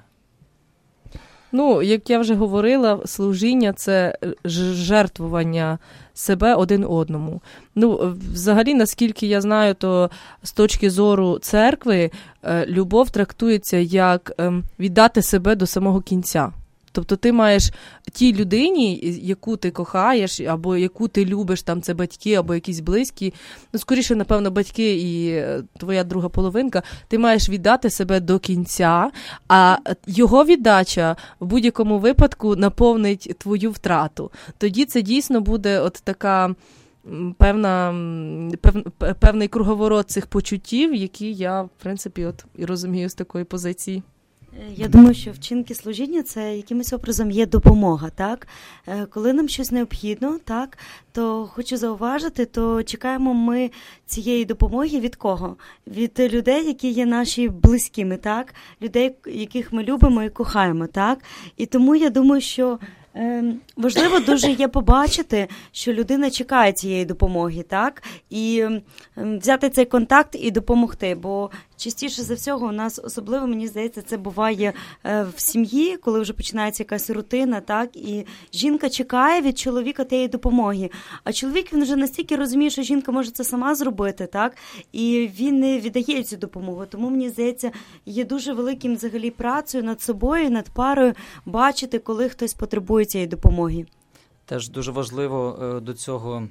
Ну, як я вже говорила, служіння – це ж- жертвування себе один одному. Ну, взагалі, наскільки я знаю, то з точки зору церкви е, любов трактується як е, віддати себе до самого кінця. Тобто ти маєш тій людині, яку ти кохаєш, або яку ти любиш, там це батьки, або якісь близькі, ну, скоріше, напевно, батьки і е, твоя друга половинка, ти маєш віддати себе до кінця, а його віддача в будь-якому випадку наповнить твою втрату. Тоді це дійсно буде от така м, певна, м, пев, певний круговорот цих почуттів, які я, в принципі, от і розумію з такої позиції. Я думаю, що вчинки служіння – це якимось образом є допомога, так? Е, Коли нам щось необхідно, так, то хочу зауважити, то чекаємо ми цієї допомоги від кого? Від людей, які є наші близькими, так? Людей, яких ми любимо і кохаємо, так? І тому я думаю, що е, важливо дуже є побачити, що людина чекає цієї допомоги, так? І е, взяти цей контакт і допомогти, бо частіше за всього у нас, особливо, мені здається, це буває е, в сім'ї, коли вже починається якась рутина, так, і жінка чекає від чоловіка тієї допомоги, а чоловік, він вже настільки розуміє, що жінка може це сама зробити, так, і він не віддає цю допомогу, тому, мені здається, є дуже великим взагалі працею над собою, над парою бачити, коли хтось потребує цієї допомоги. Теж дуже важливо е, до цього,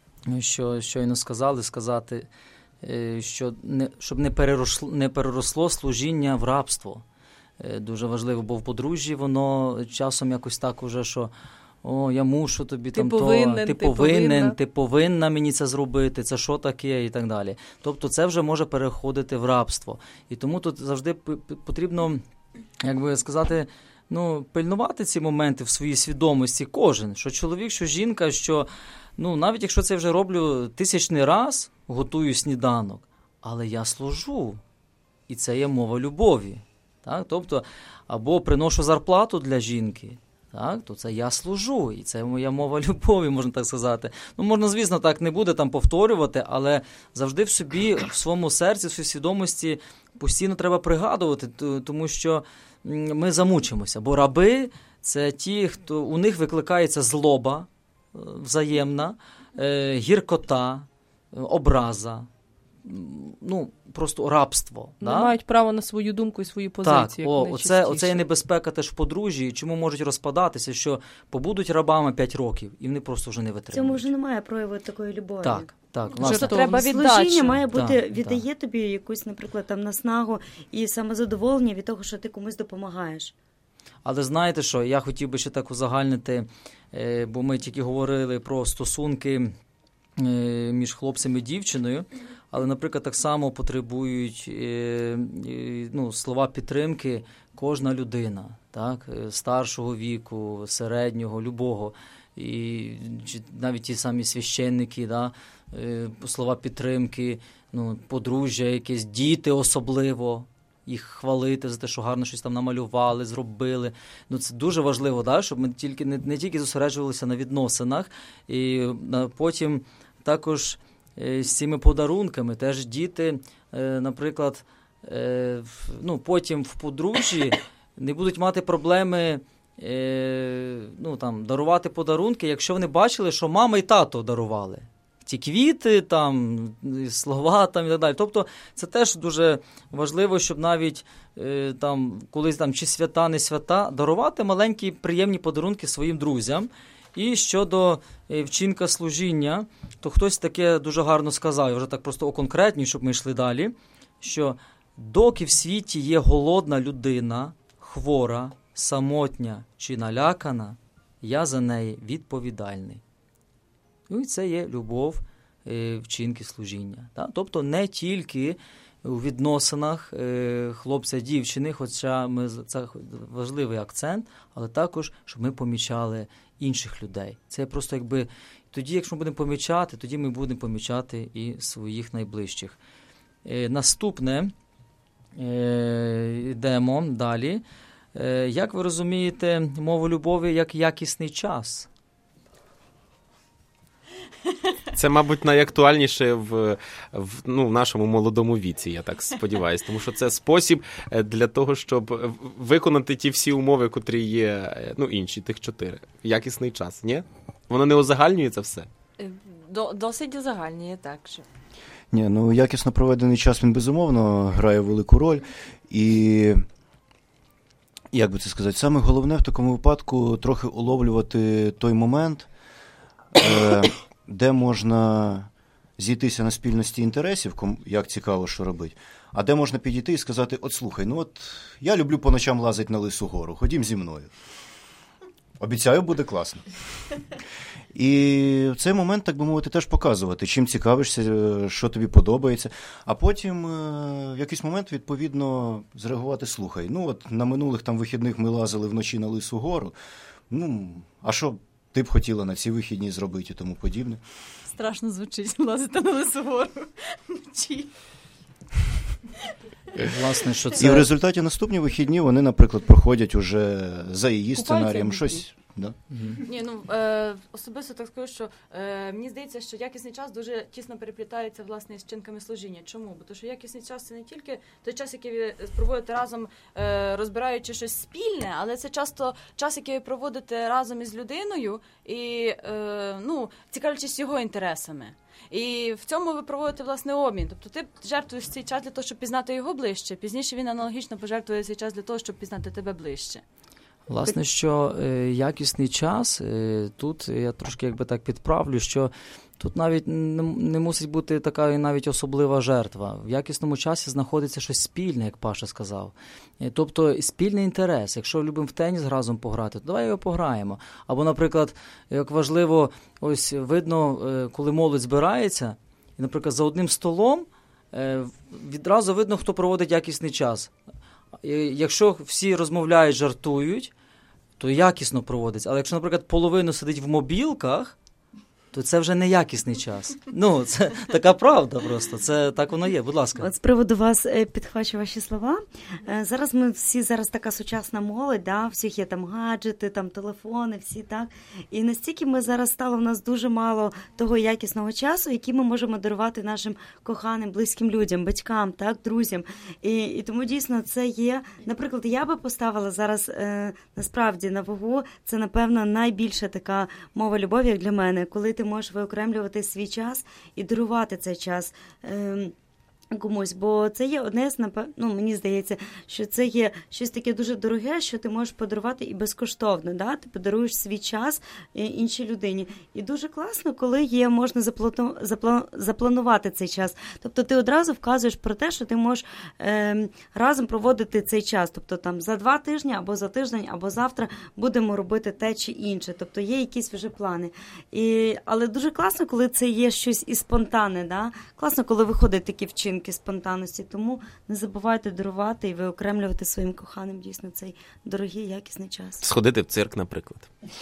що щойно сказали, сказати, е, що не, щоб не переросло, не переросло служіння в рабство. Е, дуже важливо, бо в подружжі воно часом якось так уже, що о, я мушу тобі Ти там повинен, то, ти, ти повинен, повинна. ти повинна мені це зробити, це що таке і так далі. Тобто це вже може переходити в рабство. І тому тут завжди п- п- потрібно, як би сказати, ну, пильнувати ці моменти в своїй свідомості кожен, що чоловік, що жінка, що, ну, навіть якщо це вже роблю тисячний раз, готую сніданок, але я служу, і це є мова любові, так, тобто, або приношу зарплату для жінки, так, то це я служу, і це моя мова любові, можна так сказати. Ну, можна, звісно, так не буде там повторювати, але завжди в собі, в своєму серці, в своїй свідомості постійно треба пригадувати, тому що ми замучимося, бо раби – це ті, хто у них викликається злоба е, взаємна, е, гіркота, е, образа, ну, просто рабство. Не да? мають право на свою думку і свою позицію. Так, о, оце, оце є небезпека теж в подружжі, чому можуть розпадатися, що побудуть рабами п'ять років, і вони просто вже не В витримують. цьому вже немає прояву такої любові. Так, так. Вже Власне. треба Служіння віддачі. має бути, Так, віддає так. тобі якусь, наприклад, там наснагу і самозадоволення від того, що ти комусь допомагаєш. Але знаєте що, я хотів би ще так узагальнити бо ми тільки говорили про стосунки між хлопцем і дівчиною, але, наприклад, так само потребують ну, слова підтримки кожна людина, так? Старшого віку, середнього, любого. І навіть ті самі священники, да? Слова підтримки, ну, подружжя якесь, діти особливо, їх хвалити за те, що гарно щось там намалювали, зробили. Ну, це дуже важливо, да? Щоб ми тільки, не, не тільки зосереджувалися на відносинах, і потім також з цими подарунками теж діти, наприклад, ну, потім в подружжі не будуть мати проблеми ну, там, дарувати подарунки, якщо вони бачили, що мама і тато дарували. Ті квіти, там, слова там, і так далі. Тобто це теж дуже важливо, щоб навіть там, колись там, чи свята, не свята, дарувати маленькі приємні подарунки своїм друзям. І щодо вчинка служіння, то хтось таке дуже гарно сказав, я вже так просто оконкретні, щоб ми йшли далі, що доки в світі є голодна людина, хвора, самотня чи налякана, я за неї відповідальний. І це є любов, вчинки служіння. Тобто не тільки у відносинах хлопця-дівчини, хоча ми, це важливий акцент, але також, щоб ми помічали інших людей. Це просто якби, тоді, якщо ми будемо помічати, тоді ми будемо помічати і своїх найближчих. Наступне, йдемо далі. Як ви розумієте мову любові як якісний час? Це, мабуть, найактуальніше в, в, ну, в нашому молодому віці, я так сподіваюся. Тому що це спосіб для того, щоб виконати ті всі умови, котрі є, ну, інші, тих чотири. Якісний час, ні? Воно не узагальнюється все? До, досить узагальнює, так що. Ні, ну, якісно проведений час, він, безумовно, грає велику роль. І, як би це сказати, саме головне в такому випадку трохи уловлювати той момент, е, де можна зійтися на спільності інтересів, як цікаво, що робити, а де можна підійти і сказати, от слухай, ну от я люблю по ночам лазити на Лису гору, ходім зі мною. Обіцяю, буде класно. І в цей момент, так би мовити, теж показувати, чим цікавишся, що тобі подобається, а потім в якийсь момент, відповідно, зреагувати, слухай, ну от на минулих там вихідних ми лазили вночі на Лису гору, ну, а що ти б хотіла на ці вихідні зробити і тому подібне. Страшно звучить, лазити на Лису гору вночі. Власне, що це... І в результаті наступні вихідні вони, наприклад, проходять уже за її сценарієм щось. Да? Mm-hmm. Ні, ну е, особисто так скажу, що е, мені здається, що якісний час дуже тісно переплітається, власне, з вчинками служіння. Чому? Бо тому що якісний час – це не тільки той час, який ви проводите разом, е, розбираючи щось спільне, але це часто час, який ви проводите разом із людиною і, е, ну, цікавлячись його інтересами. І в цьому ви проводите, власне, обмін. Тобто ти жертвуєш цей час для того, щоб пізнати його ближче, пізніше він аналогічно пожертвує цей час для того, щоб пізнати тебе ближче. Власне, що е, якісний час, е, тут я трошки якби так підправлю, що тут навіть не, не мусить бути така навіть особлива жертва. В якісному часі знаходиться щось спільне, як Паша сказав. Е, тобто спільний інтерес. Якщо любимо в теніс разом пограти, то давай його пограємо. Або, наприклад, як важливо, ось видно, е, коли молодь збирається, і, наприклад, за одним столом е, відразу видно, хто проводить якісний час. Якщо всі розмовляють, жартують, то якісно проводиться. Але якщо, наприклад, половина сидить в мобілках, то це вже не якісний час. Ну, це така правда просто. Це так воно є. Будь ласка. От з приводу вас підхвачу ваші слова. Зараз ми всі, зараз така сучасна молодь, да? Всіх є там гаджети, там телефони, всі так. І настільки ми зараз стало в нас дуже мало того якісного часу, який ми можемо дарувати нашим коханим, близьким людям, батькам, так, друзям. І, і тому дійсно це є, наприклад, я би поставила зараз е, насправді на вагу, це, напевно, найбільша така мова любові, як для мене, коли ти можеш виокремлювати свій час і дарувати цей час. комусь, бо це є одне з, ну, мені здається, що це є щось таке дуже дороге, що ти можеш подарувати і безкоштовно, да? Ти подаруєш свій час іншій людині. І дуже класно, коли є, можна заплану, запла, запланувати цей час. Тобто ти одразу вказуєш про те, що ти можеш е, разом проводити цей час. Тобто там за два тижні, або за тиждень, або завтра будемо робити те чи інше. Тобто є якісь вже плани. І, але дуже класно, коли це є щось і спонтанне, да? Класно, коли виходять такі вчинки спонтанності, тому не забувайте дарувати і виокремлювати своїм коханим дійсно цей дорогий, якісний час. Сходити в цирк, наприклад.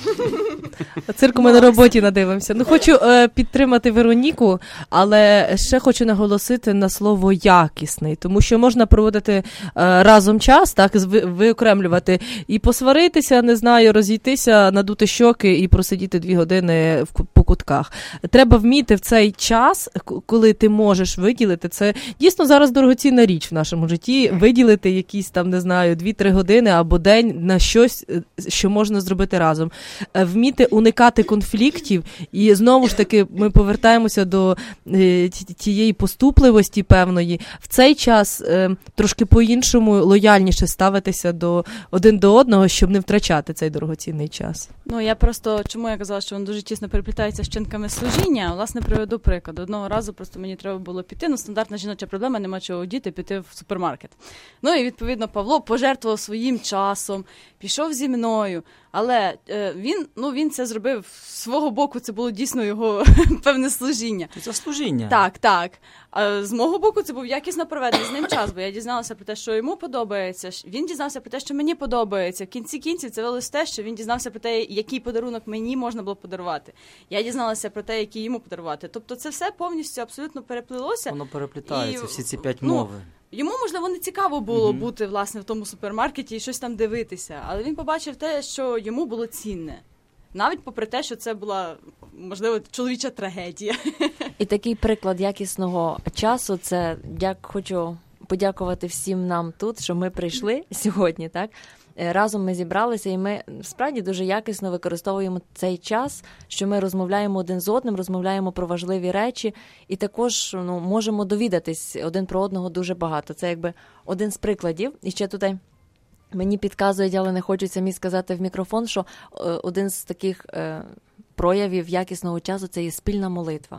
Цирку ми на роботі надивимося. Ну, хочу е, підтримати Вероніку, але ще хочу наголосити на слово «якісний», тому що можна проводити е, разом час, так, виокремлювати і посваритися, не знаю, розійтися, надути щоки і просидіти дві години в, по кутках. Треба вміти в цей час, коли ти можеш виділити, це дійсно зараз дорогоцінна річ в нашому житті, виділити якісь там, не знаю, дві-три години або день на щось, що можна зробити разом. Вміти уникати конфліктів, і знову ж таки ми повертаємося до е, тієї поступливості певної. В цей час е, трошки по-іншому, лояльніше ставитися до один до одного, щоб не втрачати цей дорогоцінний час. Ну, я просто, чому я казала, що воно дуже тісно переплітається з чинками служіння, власне, приведу приклад. Одного разу просто мені треба було піти, ну, стандартна жіноча проблема, нема чого одіти, піти в супермаркет. Ну, і, відповідно, Павло пожертвував своїм часом, пішов зі мною, але е, він, ну, він це зробив з свого боку, це було дійсно його певне служіння. Це служіння. Так, так. А з мого боку це був якісно проведений з ним час, бо я дізналася про те, що йому подобається, він дізнався про те, що мені подобається. В кінці кінців це вилось те, що він дізнався про те, який подарунок мені можна було подарувати. Я дізналася про те, який йому подарувати. Тобто це все повністю абсолютно переплилося. Воно переплітається, і, всі ці п'ять ну, мови. Йому, можливо, не цікаво було mm-hmm. бути, власне, в тому супермаркеті і щось там дивитися, але він побачив те, що йому було цінне. Навіть попри те, що це була, можливо, чоловіча трагедія. І такий приклад якісного часу, це дяк, хочу подякувати всім нам тут, що ми прийшли сьогодні, так? Разом ми зібралися, і ми справді дуже якісно використовуємо цей час, що ми розмовляємо один з одним, розмовляємо про важливі речі, і також, ну, можемо довідатись один про одного дуже багато. Це якби один з прикладів. І ще тут мені підказують, але не хочуть самі сказати в мікрофон, що один з таких е, проявів якісного часу – це є спільна молитва.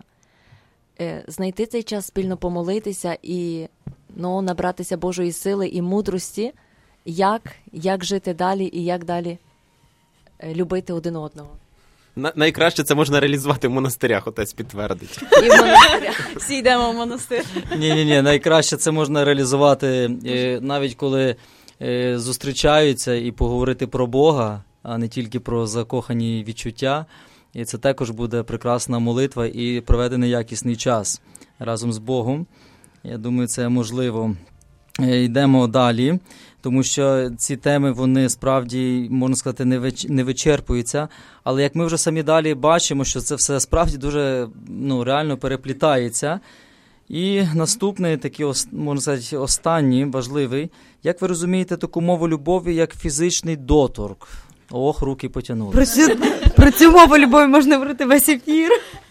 Е, знайти цей час, спільно помолитися і, ну, набратися Божої сили і мудрості, Як, як жити далі і як далі любити один одного. На, найкраще це можна реалізувати в монастирях, отець підтвердить. І в монастирях. Всі йдемо в монастир. Ні-ні-ні, найкраще це можна реалізувати е, навіть коли е, зустрічаються і поговорити про Бога, а не тільки про закохані відчуття. І це також буде прекрасна молитва і проведений якісний час разом з Богом. Я думаю, це можливо. Е, йдемо далі. Тому що ці теми, вони справді, можна сказати, не вичерпуються. Але як ми вже самі далі бачимо, що це все справді дуже, ну, реально переплітається. І наступний, такий, можна сказати, останній, важливий. Як ви розумієте таку мову любові, як фізичний доторк? Ох, руки потягнули. Про цю, про цю мову любові можна говорити весь ефір.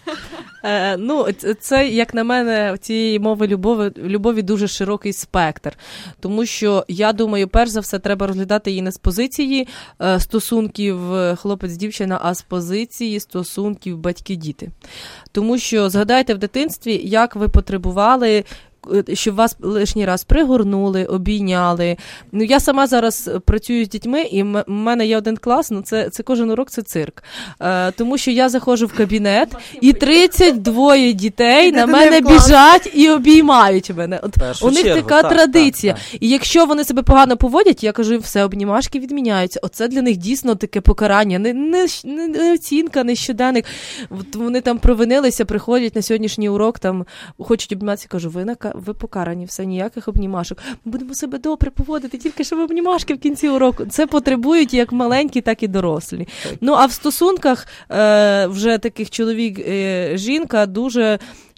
Е, ну, це, як на мене, цієї мови любові, любові дуже широкий спектр. Тому що, я думаю, перш за все, треба розглядати її не з позиції е, стосунків хлопець-дівчина, а з позиції стосунків батьки-діти. Тому що, згадайте в дитинстві, як ви потребували, щоб вас лишній раз пригорнули, обійняли. Ну, я сама зараз працюю з дітьми, і в мене є один клас, ну це, це кожен урок, це цирк. Е, тому що я заходжу в кабінет, і тридцять два дітей на мене біжать і обіймають мене. От у них чергу, така так, традиція. Так, так. І якщо вони себе погано поводять, я кажу, все, обнімашки відміняються. Оце для них дійсно таке покарання. Не, не, не, не оцінка, не щоденник. От вони там провинилися, приходять на сьогоднішній урок, там хочуть обніматися, кажу, ви на ви покарані, все, ніяких обнімашок. Ми будемо себе добре поводити, тільки щоб обнімашки в кінці уроку. Це потребують як маленькі, так і дорослі. Так. Ну, а в стосунках е, вже таких чоловік-жінка дуже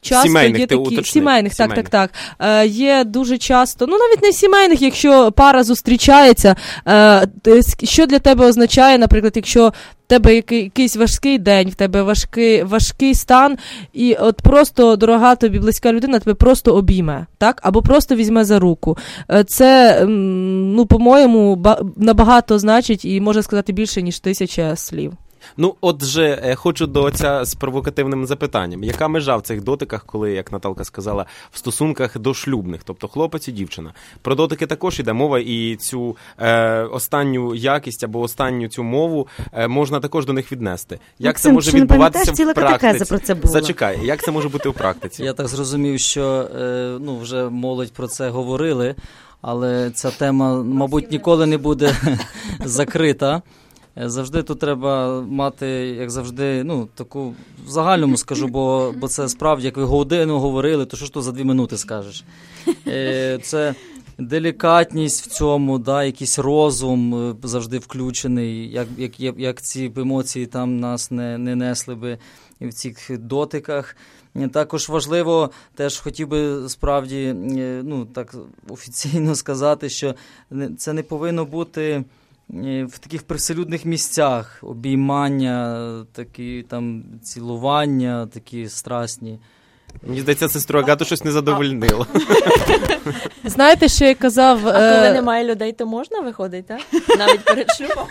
часто сімейних, є ти такі уточни. сімейних, так, Сімейних. так, так. Е, є дуже часто, ну навіть не сімейних, якщо пара зустрічається, е, що для тебе означає, наприклад, якщо в тебе який, якийсь важкий день, в тебе важкий, важкий стан, і от просто дорога тобі близька людина тебе просто обійме, так? Або просто візьме за руку. Е, це, ну, по-моєму, ба- набагато значить і може сказати більше, ніж тисяча слів. Ну, отже, е, хочу до отця з провокативним запитанням. Яка межа в цих дотиках, коли, як Наталка сказала, в стосунках дошлюбних, тобто хлопець і дівчина? Про дотики також йде мова, і цю е, останню якість або останню цю мову е, можна також до них віднести. Як Максим, це може чи не відбуватися пам'ятаєш, ціла в практиці? катехеза про це була? Зачекай, як це може бути в практиці? Я так зрозумів, що е, ну, вже молодь про це говорили, але ця тема, мабуть, ніколи не буде закрита. Завжди тут треба мати, як завжди, ну, таку в загальному скажу, бо, бо це справді, як ви годину говорили, то що ж то за дві минути скажеш? Е, це делікатність в цьому, да, якийсь розум завжди включений, як, як, як ці емоції там нас не, не несли би в цих дотиках. Також важливо, теж хотів би справді, ну, так офіційно сказати, що це не повинно бути в таких привселюдних місцях, обіймання, такі там цілування, такі страсні. Мені здається, сестру Агату щось не задовольнило. Знаєте, що я казав... А коли немає людей, то можна виходить, так? Навіть перед шлюбом?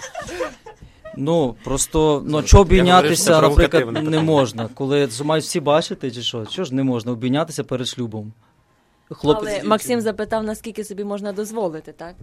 Ну, просто, ну, що обійнятися, наприклад, не можна. Коли мають всі бачити, чи що? Що ж не можна обійнятися перед шлюбом? Хлопець, Але Максим запитав, наскільки собі можна дозволити, так?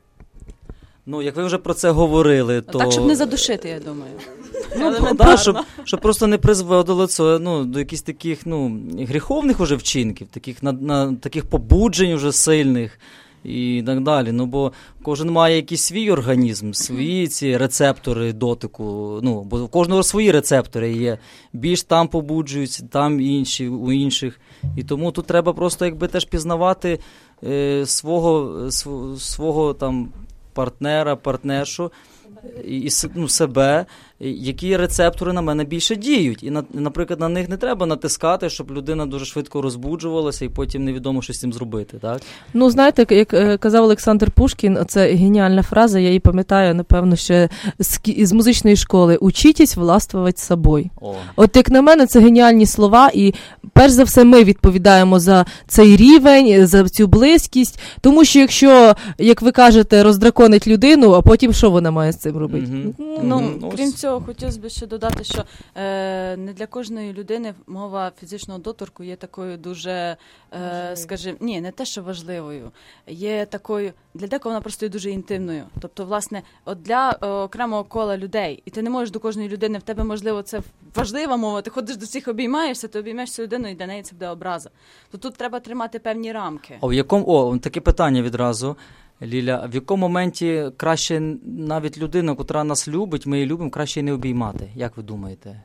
Ну, як ви вже про це говорили, то... Так, щоб не задушити, я думаю. Ну, да, щоб, щоб просто не призводило це, ну, до якихось таких, ну, гріховних уже вчинків, таких, на, на, таких побуджень уже сильних і так далі. Ну, бо кожен має якийсь свій організм, свої ці рецептори дотику, ну, бо у кожного свої рецептори є. Більш там побуджуються, там інші, у інших. І тому тут треба просто, якби, теж пізнавати е, свого, свого, свого там партнера, партнершу, і, ну, себе, які рецептори на мене більше діють. І, на, наприклад, на них не треба натискати, щоб людина дуже швидко розбуджувалася і потім невідомо, що з цим зробити. Так? Ну, знаєте, як казав Олександр Пушкін, це геніальна фраза, я її пам'ятаю, напевно, ще з, з музичної школи. «Учітесь властвувати собою». О. От, як на мене, це геніальні слова, і перш за все ми відповідаємо за цей рівень, за цю близькість, тому що якщо, як ви кажете, роздраконить людину, а потім що вона має з цим робити? Mm-hmm. Ну, mm-hmm. крім цього, хотілося б ще додати, що е, не для кожної людини мова фізичного доторку є такою дуже, е, скажімо, ні, не те, що важливою, є такою, для декого вона просто є дуже інтимною. Тобто, власне, от для е, окремого кола людей, і ти не можеш до кожної людини, в тебе, можливо, це важлива мова, ти ходиш до всіх, обіймаєшся, ти обіймаєш цю людину, і для неї це буде образа. То тут треба тримати певні рамки. А в якому, о, таке питання відразу. Ліля, в якому моменті краще навіть людина, котра нас любить, ми її любимо, краще її не обіймати? Як ви думаєте?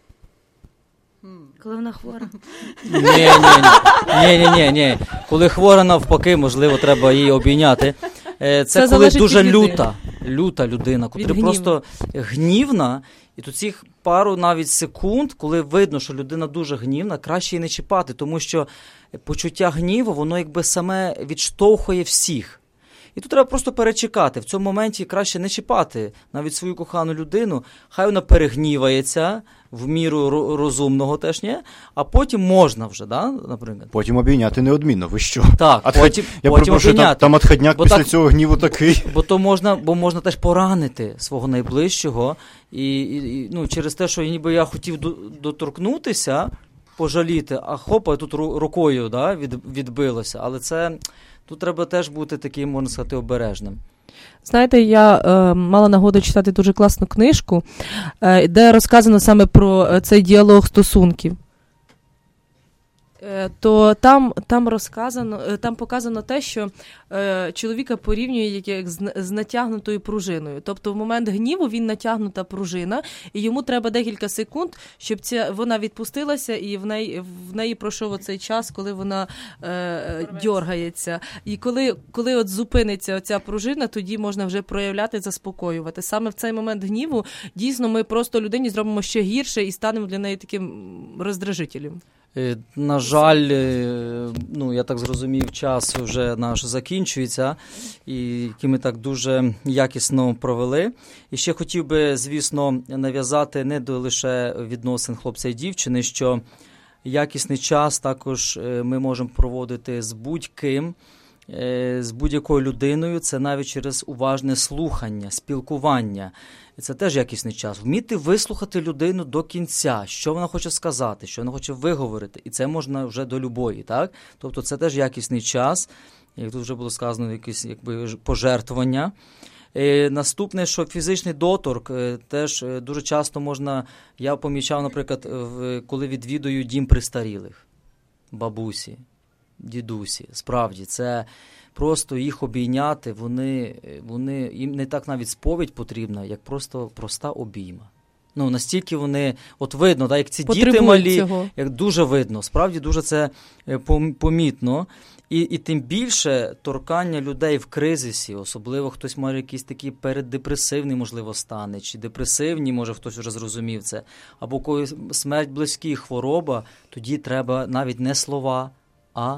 Коли вона хвора. Ні, ні, ні, ні, ні, ні. Коли хвора, навпаки, можливо, треба її обійняти. Це, Це коли дуже люта, люта людина, котра просто гнівна, і тут цих пару навіть секунд, коли видно, що людина дуже гнівна, краще її не чіпати, тому що почуття гніву, воно якби саме відштовхує всіх. І тут треба просто перечекати. В цьому моменті краще не чіпати навіть свою кохану людину. Хай вона перегнівається в міру розумного теж, ні? А потім можна вже, да, наприклад. Потім обійняти неодмінно, ви що? Так, а потім, я потім пропрошую, там, там отходняк бо після так, цього гніву такий. Бо то можна, бо можна теж поранити свого найближчого. І, і, і ну, через те, що ніби я хотів доторкнутися, пожаліти, а хопа, тут рукою, да, від, відбилося. Але це... Тут треба теж бути таким, можна сказати, обережним. Знаєте, я е, мала нагоду читати дуже класну книжку, е, де розказано саме про цей діалог стосунків. То там, там розказано, там показано те, що е, чоловіка порівнює як з, з натягнутою пружиною. Тобто в момент гніву він натягнута пружина, і йому треба декілька секунд, щоб ця, вона відпустилася, і в неї, в неї пройшов оцей час, коли вона е, дьоргається. І коли, коли от зупиниться оця пружина, тоді можна вже проявляти, заспокоювати. Саме в цей момент гніву, дійсно, ми просто людині зробимо ще гірше і станемо для неї таким роздражителем. На жаль, ну, я так зрозумів, час вже наш закінчується, і який ми так дуже якісно провели. І ще хотів би, звісно, нав'язати не до лише відносин хлопця і дівчини, що якісний час також ми можемо проводити з будь-ким, з будь-якою людиною, це навіть через уважне слухання, спілкування. Це теж якісний час. Вміти вислухати людину до кінця, що вона хоче сказати, що вона хоче виговорити. І це можна вже до любої, так? Тобто це теж якісний час, як тут вже було сказано, якісь якби пожертвування. І наступне, що фізичний доторк теж дуже часто можна, я помічав, наприклад, коли відвідую дім престарілих, бабусі, дідусі. Справді, це просто їх обійняти, вони, вони, їм не так навіть сповідь потрібна, як просто проста обійма. Ну, настільки вони, от видно, так, як ці діти малі, цього. Як дуже видно, справді дуже це помітно. І, і тим більше торкання людей в кризисі, особливо хтось має якийсь такий переддепресивний, можливо, стане, чи депресивні, може хтось вже зрозумів це, або когось смерть близьких, хвороба, тоді треба навіть не слова, а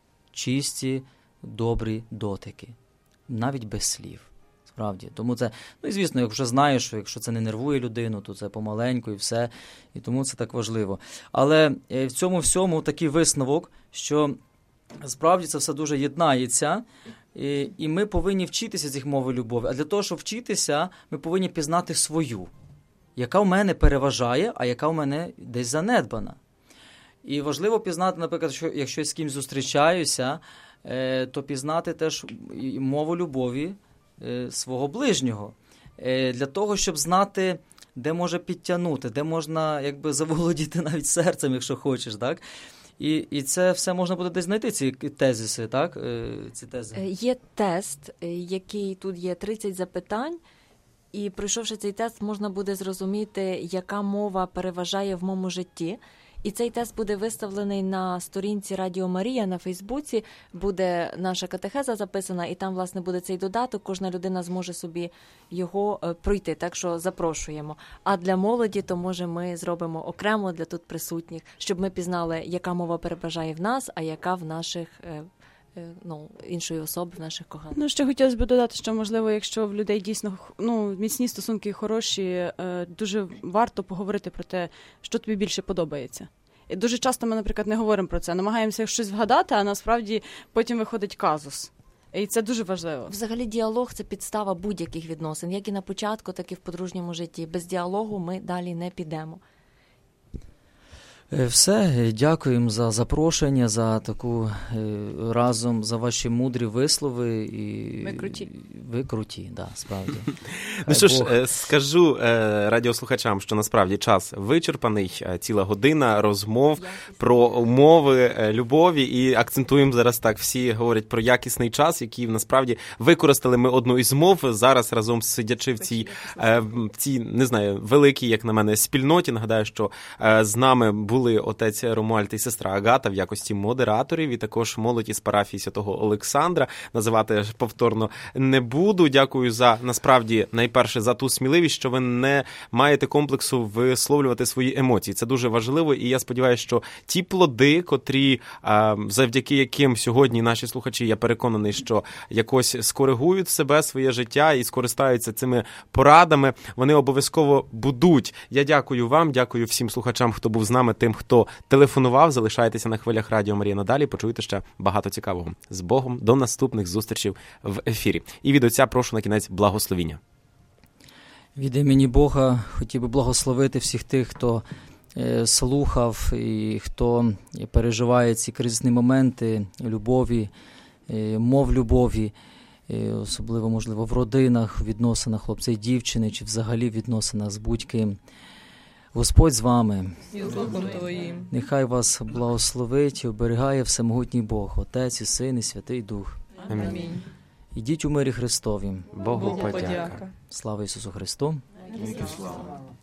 чисті, добрі дотики, навіть без слів, справді. Тому це, ну і звісно, як вже знаєш, що якщо це не нервує людину, то це помаленьку і все, і тому це так важливо. Але в цьому всьому такий висновок, що справді це все дуже єднається, і, і ми повинні вчитися цих мови любові. А для того, щоб вчитися, ми повинні пізнати свою, яка в мене переважає, а яка в мене десь занедбана. І важливо пізнати, наприклад, що якщо я з кимось зустрічаюся, то пізнати теж мову любові свого ближнього. Для того, щоб знати, де може підтягнути, де можна якби заволодіти навіть серцем, якщо хочеш, так? І, і це все можна буде десь знайти, ці тезиси, так? Ці тези. Є тест, який тут є тридцять запитань, і пройшовши цей тест, можна буде зрозуміти, яка мова переважає в моєму житті. І цей тест буде виставлений на сторінці Радіо Марія на Фейсбуці, буде наша катехеза записана, і там, власне, буде цей додаток, кожна людина зможе собі його е, пройти, так що запрошуємо. А для молоді, то, може, ми зробимо окремо для тут присутніх, щоб ми пізнали, яка мова переважає в нас, а яка в наших е, ну, іншої особи, в наших коханих. Ну, ще хотілося б додати, що, можливо, якщо в людей дійсно ну, міцні стосунки хороші, дуже варто поговорити про те, що тобі більше подобається. І дуже часто ми, наприклад, не говоримо про це, намагаємося щось вгадати, а насправді потім виходить казус. І це дуже важливо. Взагалі діалог – це підстава будь-яких відносин, як і на початку, так і в подружньому житті. Без діалогу ми далі не підемо. Все, дякуємо за запрошення, за таку разом, за ваші мудрі вислови. І... Ви круті. Ви круті, да, справді. Ну що ж, скажу радіослухачам, що насправді час вичерпаний, ціла година розмов про умови любові, і акцентуємо зараз так, всі говорять про якісний час, який насправді використали ми одну із мов, зараз разом сидячи в цій, в цій, не знаю, великій, як на мене, спільноті. Нагадаю, що з нами були були отець Ромуальд і сестра Агата в якості модераторів, і також молодь із парафії Святого Олександра. Називати повторно не буду. Дякую за, насправді, найперше, за ту сміливість, що ви не маєте комплексу висловлювати свої емоції. Це дуже важливо, і я сподіваюся, що ті плоди, котрі, завдяки яким сьогодні наші слухачі, я переконаний, що якось скоригують себе, своє життя і скористаються цими порадами, вони обов'язково будуть. Я дякую вам, дякую всім слухачам, хто був з нами, тим, хто телефонував. Залишайтеся на хвилях Радіо Марія надалі, почуєте ще багато цікавого. З Богом, до наступних зустрічей в ефірі. І від отця прошу на кінець благословіння. Від імені Бога хотів би благословити всіх тих, хто е, слухав і хто переживає ці кризисні моменти любові, е, мов любові, е, особливо, можливо, в родинах, в відносинах хлопця і дівчини, чи взагалі в відносинах з будь-ким. Господь з вами. І з Духом Твоїм. Нехай вас благословить і оберігає всемогутній Бог, Отець і Син і Святий Дух. Амінь. Ідіть у мирі Христові. Богу, Богу подяка. подяка. Слава Ісусу Христу. Слава.